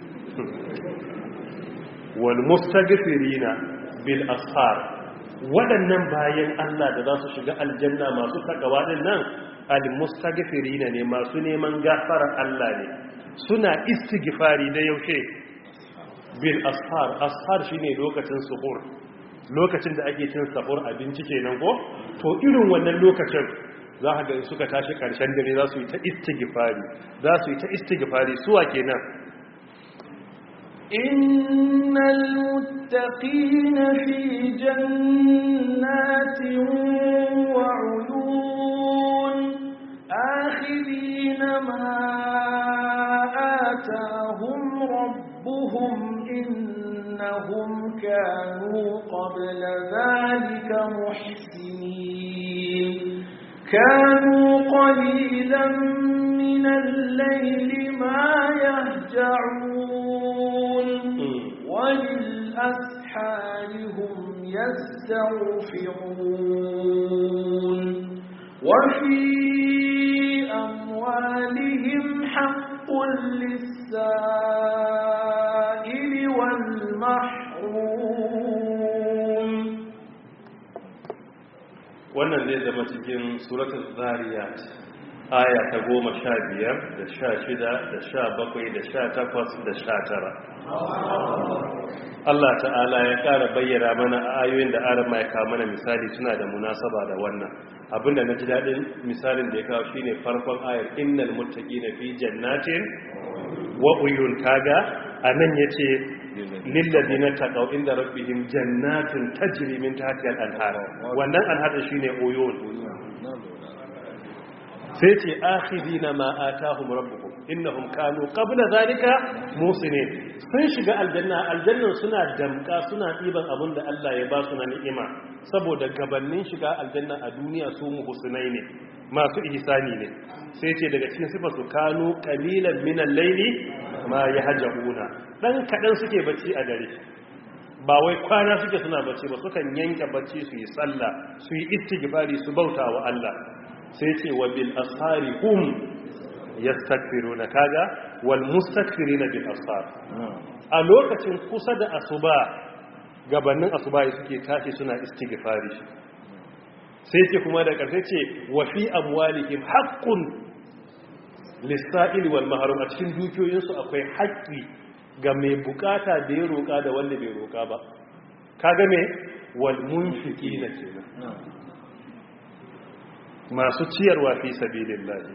Wal mustaghfirina bil ashar, waɗannan bayan Allah da za su shiga aljanna masu takawa din nan, al-mustaghfirina ne, masu neman gafarar Allah ne, suna istighfari da yaushe bil ashar shine lokacin suhur, lokacin da ake cin sahur abinci kenan ko, to irin wannan lokacin za ka ga suka tashi karshen dare za su yi ta istighfari suwa kenan. innal muttaqina fi jannatin wa 'uyun akhidina ma atahum rabbuhum innahum kanu qabla dhalika muhsinin كانوا قليلا من الليل ما يهجعون وللأسحار هم يستغفرون وفي أموالهم حق للسائل والمحروم. wannan zai zama cikin suratul zariyat aya ta 15 da 16 da 17 da 18 da 19. Allah ta'ala ya ƙara bayyana mana a ayoyin da aran mai kawo mana misali suna da munasaba da wannan. Abinda na ji daɗin misalin da ya kawo shine farkon ayar innal muttaqina fi jannatin wa uyun, kaga anan yace lilladina taqaw inda rabbihim jannatin tajri min tahtiha al-anhar, wannan anhar shine uyun. sai ce akhidina ma atahum rabbuhum innahum kanu qabla zalika musinin, sun shiga aljannan suna damka suna ɗiban abin da Allah ya ba su na ni'ima, saboda gabanin shiga aljanna a duniya su muhsinai ne, masu ihsani ne. sai ce daga cikin sifar su kanu qalilan min al-layli ma yahjauna, dan kadan suke bacci a dare, ba wai kwana suke suna bacci ba, sukan yanke bacci su yi sallah su yi istighfari su bauta wa Allah. sai ce wa bil ashari hum yastaghfiruna, kaga wal mustakbirina bil ashar. a lokacin kusa da asuba, gabanin asuba suke tashi suna istighfari. sai ce kuma da ƙarshe ce wa fi amwalihim haqqun lis-sa'il wal mahrum, a cikin dukiyoyinsu akwai haƙƙi ga mai bukata da ya roƙa da wanda bai roƙa ba. kaga me wal munfiqina kenan, masu ciyarwa fi sabilillahi.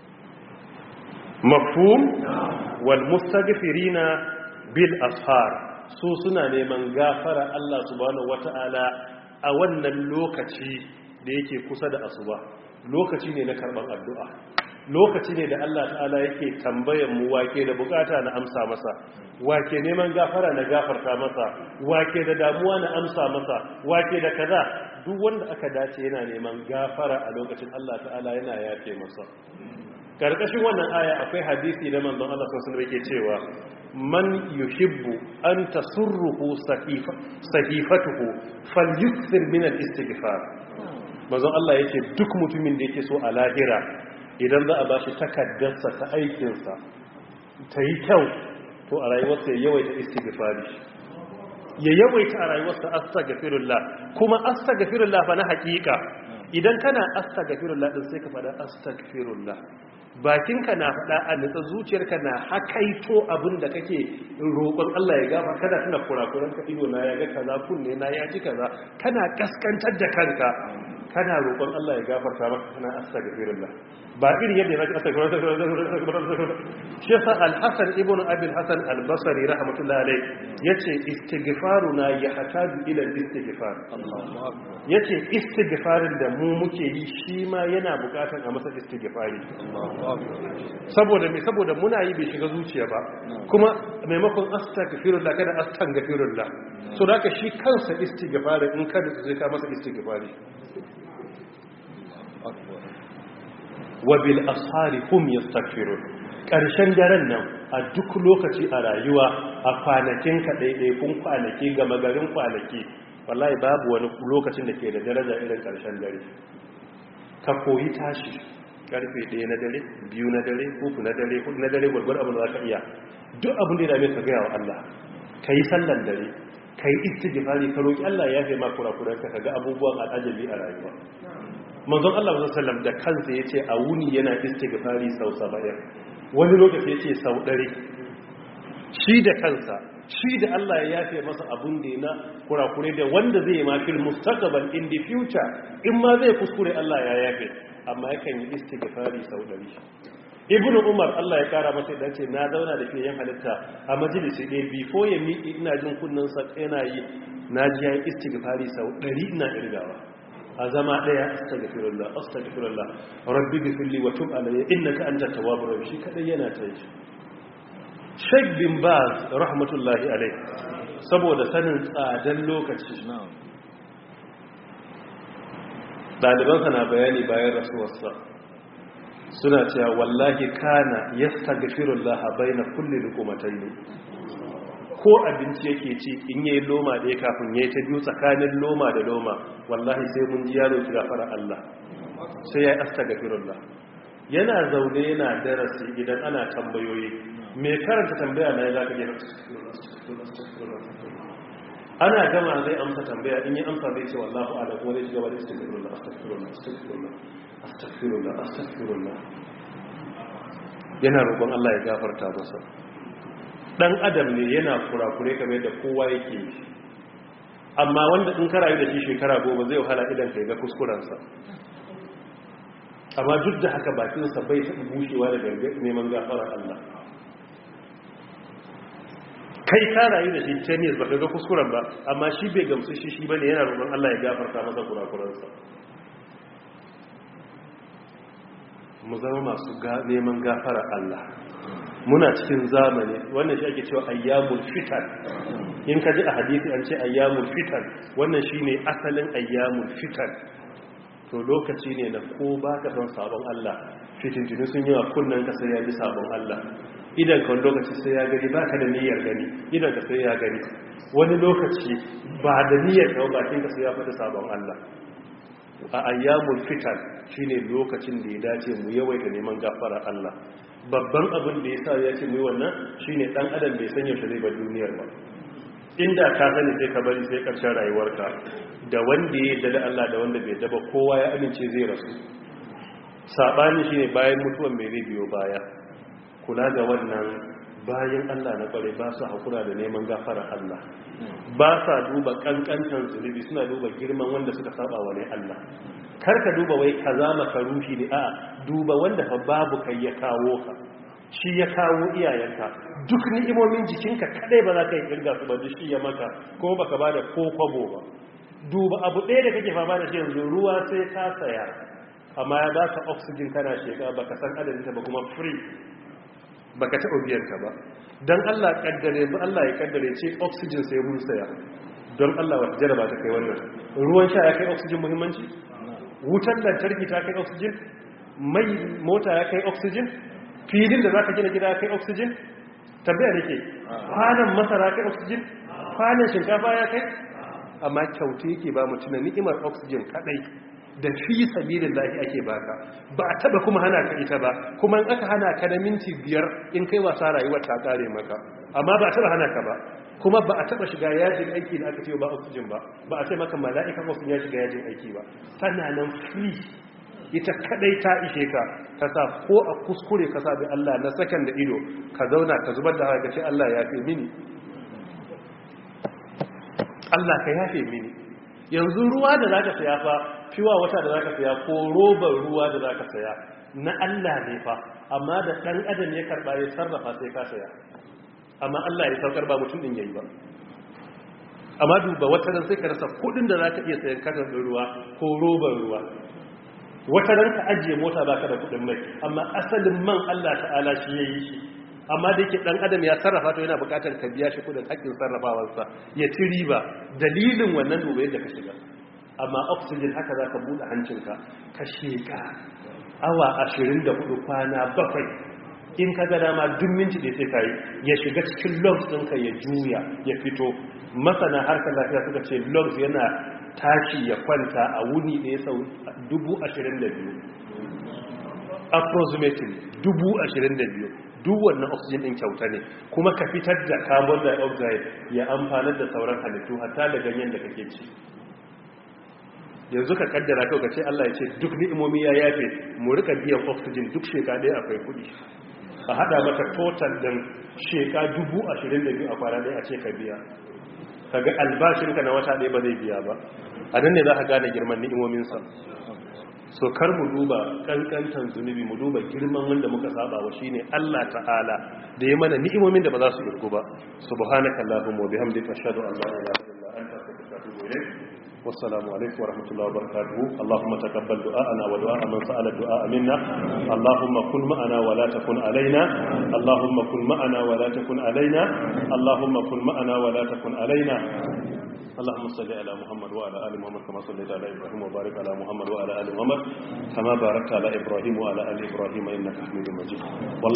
mafhum. wal mustaghfirina bil ashar, su suna neman gafara Allah subhanahu wata'ala a wannan lokaci da yake kusa da asuba, lokaci ne na karban addu'a, lokaci ne da Allah ta'ala yake tambayan mu wake da bukata na amsa masa, wake neman gafara na gafarta masa, wake da damuwa na amsa masa, wake da kaza. duk wanda aka dace yana neman gafara a lokacin Allah ta'ala yana yafe masa. karkashin wannan aya akwai hadisi da manzon Allah sallallahu alaihi wasallam yake cewa man yuhibbu an tasurruhu sahifatuhu falyukthir min al-istighfar. manzon Allah yake duk mutumin da yake so a lahira idan za a bashi takaddarsa ta aikinsa ta yi kyau to a rayuwarsa ya yawaita istighfari, ya yawaita a rayuwarsa astaghfirullah. kuma astaghfirullah fa na hakika, idan kana astaghfirullah din sai ka fada astaghfirullah, bakinka na fada a nutsa, zuciyarka na hakaito abin da kake roƙon Allah ya gafa, kada tana kurakuran ka, ido na ya ga kaza, kunne na ya ji kaza, kana kaskantar da kanka, kana roƙon Allah ya gafarta maka, kana astaghfirullah. ba irin yadda ya astaghfirullah. shi yasa al-Hasan ibn Abi al-Hasan al-Basri rahmatullahi alayh yace istighfaruna yahtaju ila al-istighfar. yace istighfarin da mu muke yi shi ma yana bukatar a masa istighfari. saboda muna yi bai shiga zuciya ba, kuma maimakon astaghfirullah kada astaghfirullah. so da haka shi kansa istighfarin in kada sai ka masa istighfari. wabil ashari hum yastaghfirun. Ƙarshen daren nan a duk lokaci a rayuwa, a kwanakin ka kun kwanaki, gama garin kwanaki, wallahi babu wani lokacin da ke da daraja irin ƙarshen dare. Ka koyi tashi karfe 1 na dare, 2 na dare, 3 na dare, 4 na dare, gwargwar abin da za ka iya. Duk abin da ya dame ka gaya wa Allah, ka yi sallan dare, ka yi istighfari, ka roƙi Allah ya fi ma kurakuranka, ka ga abubuwan al'ajabi a rayuwa. Manzon Allah sallallahu da kansa yace a wuni yana istighfari sau 70, wani lokaci yace sau 100. shi da kansa, shi da Allah ya yafe masa abun da yana kurakure da wanda zai yi ma fil mustaqbal, in the future, in ma zai kuskure Allah ya yafe, amma yakan yi istighfari sau 100. Ibn Umar Allah ya kara masa da ce na zauna da fiyen halitta a majalisi ɗaya, before ya miƙi ina jin kunnan sa yana yi, na ji ya yi istighfari sau 100 ina irgawa. a zama daya astaghfirullah rabbi ghfirli wa tub alayya innaka antat tawwabur rahim. shi kadai yana ta yi. Sheikh bin Baz rahmatullahi alayhi saboda sanin tsadan lokaci, dalibansa na bayani bayan rasuwarsa suna cewa wallahi kana yastaghfirullah baina kulli luqmatayn. ko abinci yake ci in yayi loma ɗaya kafin yayi ta biyu, tsakanin loma da loma wallahi sai mun ji yaro ki gafara Allah, sai ya astaghfirullah. yana zaune yana darasi, idan ana tambayoyi me karanta tambaya na zaka je ana gama zai amsa tambaya, in yi amsa zai ce wallahu a'lam, kuma zai shiga wani astaghfirullah astaghfirullah astaghfirullah. yana roƙon Allah ya gafarta masa. dan adam ne yana kurakure kamar da kowa yake yi, amma wanda in karayi da shi shekara 10 zai wahala idan kai ga kuskurensa, amma duk da haka bakinsa bai taɓa bushewa daga neman gafarar Allah. kai karayi da shi 10 years baka ga kuskuren ba, amma shi bai gamsu shi bane, yana roƙon Allah ya gafarta masa kurakuransa. mu zama masu neman gafarar Allah. muna cikin zamani wannan shi ake cewa ayyamul fitan. in ka ji a hadisi an ce ayyamul fitan, wannan shine asalin ayyamul fitan. to lokaci ne na ko baka son sabon Allah, fitintunu sun yi wa kunnen ka sai ya ji sabon Allah, idan ka lokaci sai ya gani, baka da niyyar gani idan ka sai ya gani, wani lokaci ba da niyyar ka bakin ka sai ya fada sabon Allah. a ayyamul fitan shine lokacin da ya dace mu yawaita neman gafara Allah. babban abin da yasa ya ce mu yi wannan shine dan adam bai san yaushe zai bar duniyar ba. inda ka sani sai ka bari sai karshen rayuwarka, da wanda ya yarda da Allah da wanda bai yarda ba, kowa ya amince zai rasu. sabani shine bayan mutuwan mai zai biyo baya. kula ga wannan bayan Allah na kware ba su hakura da neman gafara Allah, ba sa duba kankantan zulubi, suna duba girman wanda suka saba wa ne Allah. karka duba wai kaza maka ruhi ne, a duba wanda fa babu kai ya kawo ka, shi ya kawo iyayenka, duk ni'imomin jikinka kadai ba za ka yi kirga su ba, duk shi ya maka, ko baka bada ko kwabo ba. duba abu ɗaya da kake fama da shi yanzu, ruwa sai ka saya, amma ya baka oxygen kana sheka, baka san adadin ta ba, kuma free, baka taɓa biyan ta ba. dan Allah kaddare ba, Allah ya kaddare ce oxygen sai mun saya, don Allah wata jaraba ta kai wannan. ruwan sha ya kai oxygen muhimmanci? wutar lantarki ta kai oxygen? mai mota ya kai oxygen? filin da za ka gina gida ya kai oxygen? tambaya nake, kwanan masara kai oxygen? kwanan shinkafa ya kai? amma kyauta yake ba mutum ni'imar oxygen kadai, da fi sabilillahi ake baka ba a taba kuma hana ka ita ba, kuma in aka hana ka da minti 5 in kai wasa rayuwar ta kare maka, amma ba a taba hana ka ba, kuma ba a taba shiga yajin aiki da aka ce ba oxygen ba a ce maka mala'ikan oxygen ya shiga yajin aiki ba, tana nan free, ita kadai ta ishe ka sa ko a kuskure ka sa bi Allah na sakan da ido ka zauna ka zubar da haka ce Allah ya fi mini, Allah ka yafe mini. Yanzu ruwa da zaka saya fa, fiwa wata da zaka saya ko robar ruwa da zaka saya na Allah ne fa, amma da dan adam ya karba ya sarrafa sai ka saya, amma Allah ya saukar ba mutum din yayi ba. Amma duba wata ran sai ka rasa kudin da zaka iya sayan katon ruwa ko robar ruwa, wata ran ka ajiye mota baka da kudin mai, amma asalin man Allah ta'ala shi yayi shi, amma da yake dan adam ya sarrafa to yana bukatar ka biya shi kudin hakkin sarrafawarsa ya ci riba, dalilin wannan duba yadda ka shiga. Amma oxygen haka zaka bude hancinka ka sheka awa 24 kwana 7, in ka ga dama duk minti da sai kai ya shiga cikin lungs ɗinka ya juya ya fito. Masana harkar lafiya suka ce lungs yana tashi ya kwanta a wuni ɗaya sau 22,000 approximately 22,000. duk wannan oxygen din kyauta ne, kuma ka fitar da carbon dioxide ya amfanar da sauran halittu hatta da ganyen da kake ci. Yanzu ka kaddara kawai ka ce Allah ya ce duk ni'imomi ya yafe mu rika biyan oxygen duk sheka ɗaya akwai kuɗi, a hada maka total din sheka 22,000 a kwana ɗaya a ce ka biya, kaga albashinka na wata ɗaya ba zai biya ba. A nan ne za ka gane girman ni'imominsa. So kar mu duba kankantan zunubi, mu duba girman wanda muka saba wa shine Allah ta'ala da ya mana ni'imomin da ba za su irgu ba. Subhanakallahumma wa bihamdika ashhadu an la ilaha illa anta astaghfiruka wa atubu ilayk. Wassalamu alaikum wa rahmatullahi wa barakatuh. Allahumma taqabbal du'ana wa du'a man sa'ala du'a minna. Allahumma kun ma'ana wa la takun alaina. Allahumma kun ma'ana wa la takun alaina. Allahumma kun ma'ana wa la takun alaina. اللهم صل على محمد وعلى ال محمد كما صليت على ابراهيم وبارك على محمد وعلى ال محمد كما باركت على ابراهيم وعلى ال ابراهيم انك حميد مجيد.